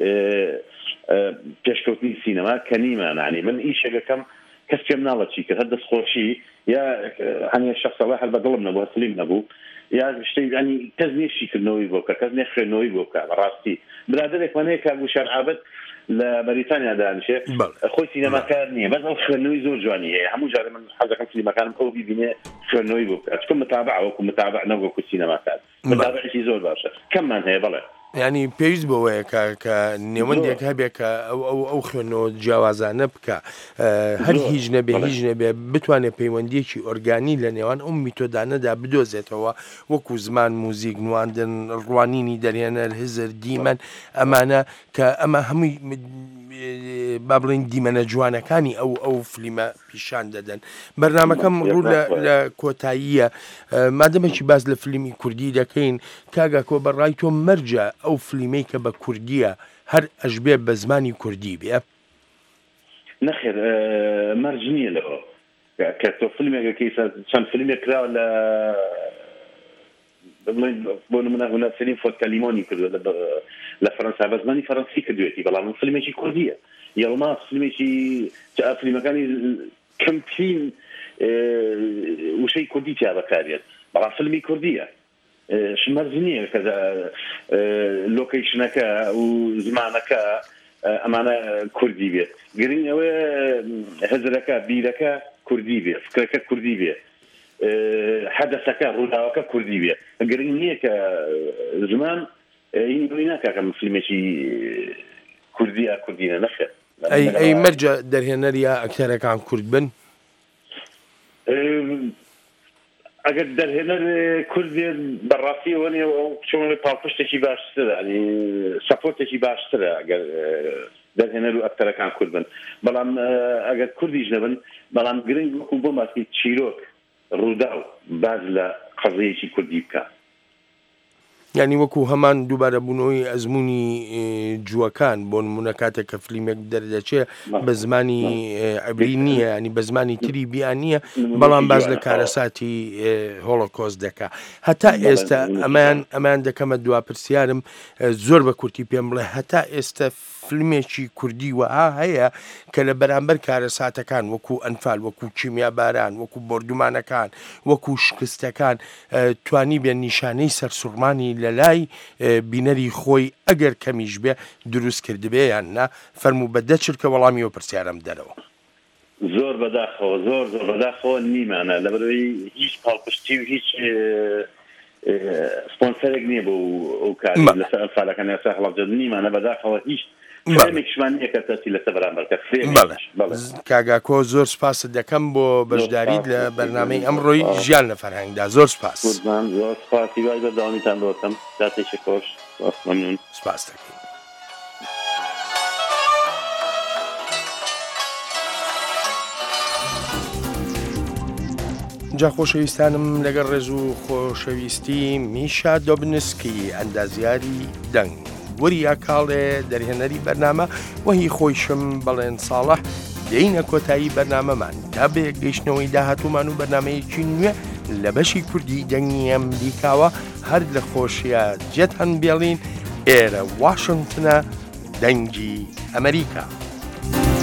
S: پێشکەوتنی سینەما کە نیمانانی من ئیشەکەم کەس پێم ناڵە چی کرد هەر دەستخۆشی یا هەنیە شخصەوە هەر بەدڵم نەبوو هەسلیم نەبوو یا شتێک ینی کەس نییە شیکردنەوەی بۆ بکە کەس نییە خوێندنەوەی بۆ بکە بەڕاستی برادێکمان هەیە کاگو شەرعابەت لە بەریتانیا دانیشێ خۆی سینەماکار نییە بەس ئەو خوێندنەوەی زۆر جوانی هەیە هەموو جارێ من حەزەکەم فیلمەکانم ئەو ببینێ خوێندنەوەی بۆ بکە چکە متابع وەکو متابع نەوەکو سینەماکار متابعێکی زۆر باشە کەممان هەیە بەڵێ
J: ینی پێویست بەوەیە کە نێوەندێک هەبێ کە ئەو خوێنەوە جیاوازانە بکە هەر هیچ نەبێ بتوانێت پەیوەندیەکی ئۆرگانی لە نێوان ئەو میتۆدانەدا بدۆزێتەوە وەکو زمان موزیک نواندن ڕوانینی دەرهێنەر هزر دیمەن ئەمانە کە ئەمە هەمووی با بڵین دیمەنە جوانەکانی ئەو فلیمە پیشان دەدەن بەرنامەکەم ڕوو لە کۆتاییە مادەمێکی باز لە فلیمی کوردی دەکەین کاگا کۆ بەڕای تۆ مەرجە ئەو فلیمەی کە بە کوردیە هەر ئەشبێ بە زمانی کوردی بێ
S: نەخێر مەرج نییە لەوە کە تۆ فلیمێکەکەی چەند فلیمێک کراوە بۆ نمونە هونا سەرین فۆتکەلیمۆنی کردووە لە فەرەنسا بە زمانی فەرەنسی کردوێتی بەڵام من فلیمێکی کوردیە یەڵما فلیمێکی فلیمەکانی کەمترین وشەی کوردی تیا بەکارێت بەڵام فلیمی کوردیە شمەرج نییە کە لۆکەیشنەکە و زمانەکە ئەمانە کوردی بێت گرنگ ئەوەیە هەزرەکە بیرەکە کوردی بێ فکرەکە کوردی بێ حەدەسەکە ڕووداوەکە کوردی بێ گرنگ نییە کە زمان هینی ناکەکەم فیلمێکی کوردینە نەخێت
J: ئەی مەرجە دەرهێنەریە ئەکتەرەکان کورد بن
S: ئەگەر دەرهێنەر کوردێت بەڕاستیەوە نیە چۆن پاڵپشتێکی باشترە سەپۆرتێکی باشترە ئەگەر دەرهێنەر و ئەکتەرەکان کورد بن بەڵام ئەگەر کوردیش نەبن بەڵام گرنگ وەکو بۆ ماسی چیرۆک ڕوودا و باز لە قەزەیەکی کوردی بکە
J: یعنی وەکو هەمان دووبارە بوونەوەی ئەزمموی جووەکان بۆ نمونە کاتێک کە فلیمێک دەردەچێ بە زمانی عبری نییە ینی بە زمانی تری بیان نییە بەڵام باز لە کارەساتی هۆڵۆکۆست دەکا هەتا ئێستا ئەمان دەکەمە دواپرسیارم زۆر بە کورتی پێم بڵێ هەتا ئێستا فیلمێکی کوردی وەها هەیە کە لە بەرامبەر کارەساتەکان وەکو ئەنفال وەکو چیمیا باران وەکو بردومانەکان وەکو شکستەکان توانی بێن نیشانەی سەرسوڕمانی لە لای بینەری خۆی ئەگەر کەمیش بێ دروست کردبێ یان نا فەرموو بە دەچرکە وەڵامی و پرسیارم دەرەوە
S: زۆر بەداخەوە زۆر بەداخەوە نیمانە لەبەرەوەی هیچ پاڵپشتی و هیچ سپۆنسەرێک نییە بۆ ئەو کار لەسەر ئەمسالەکان یاسا هەڵبجە نیمانە بەداخەوە هیچ شمێکشمان نییە کە تەسی لەسەر بەرامبەرکە
J: کاگاکۆ زۆر سپاست دەکەم بۆ بەشداریت لە بەرنامەی ئەمڕۆی ژیان لە فەرهەنگدا زۆر سپاس
S: زۆر سپاسی وای بەردەوامیتان دۆتم داتێکی خۆش مەمنون
J: سپاس دەکەین. جا خۆشەویستانم لەگەڵ ڕێز و خۆشەویستی میشا دۆبنسکی ئەندازیاری دەنگ وەریا کاڵێ دەرهێنەری بەرنامە وەهی خۆیشم بەڵێن ساڵح دێینە کۆتایی بەرنامەمان تا بێ گەیشتنەوەی داهاتوومان و بەرنمەیەکی نوێ لە بەشی کوردی دەنگی ئەمریکاوە هەر لە خۆشیە جێت هەن بێڵین ئێرە واشنگتنە دەنگی ئەمریکا.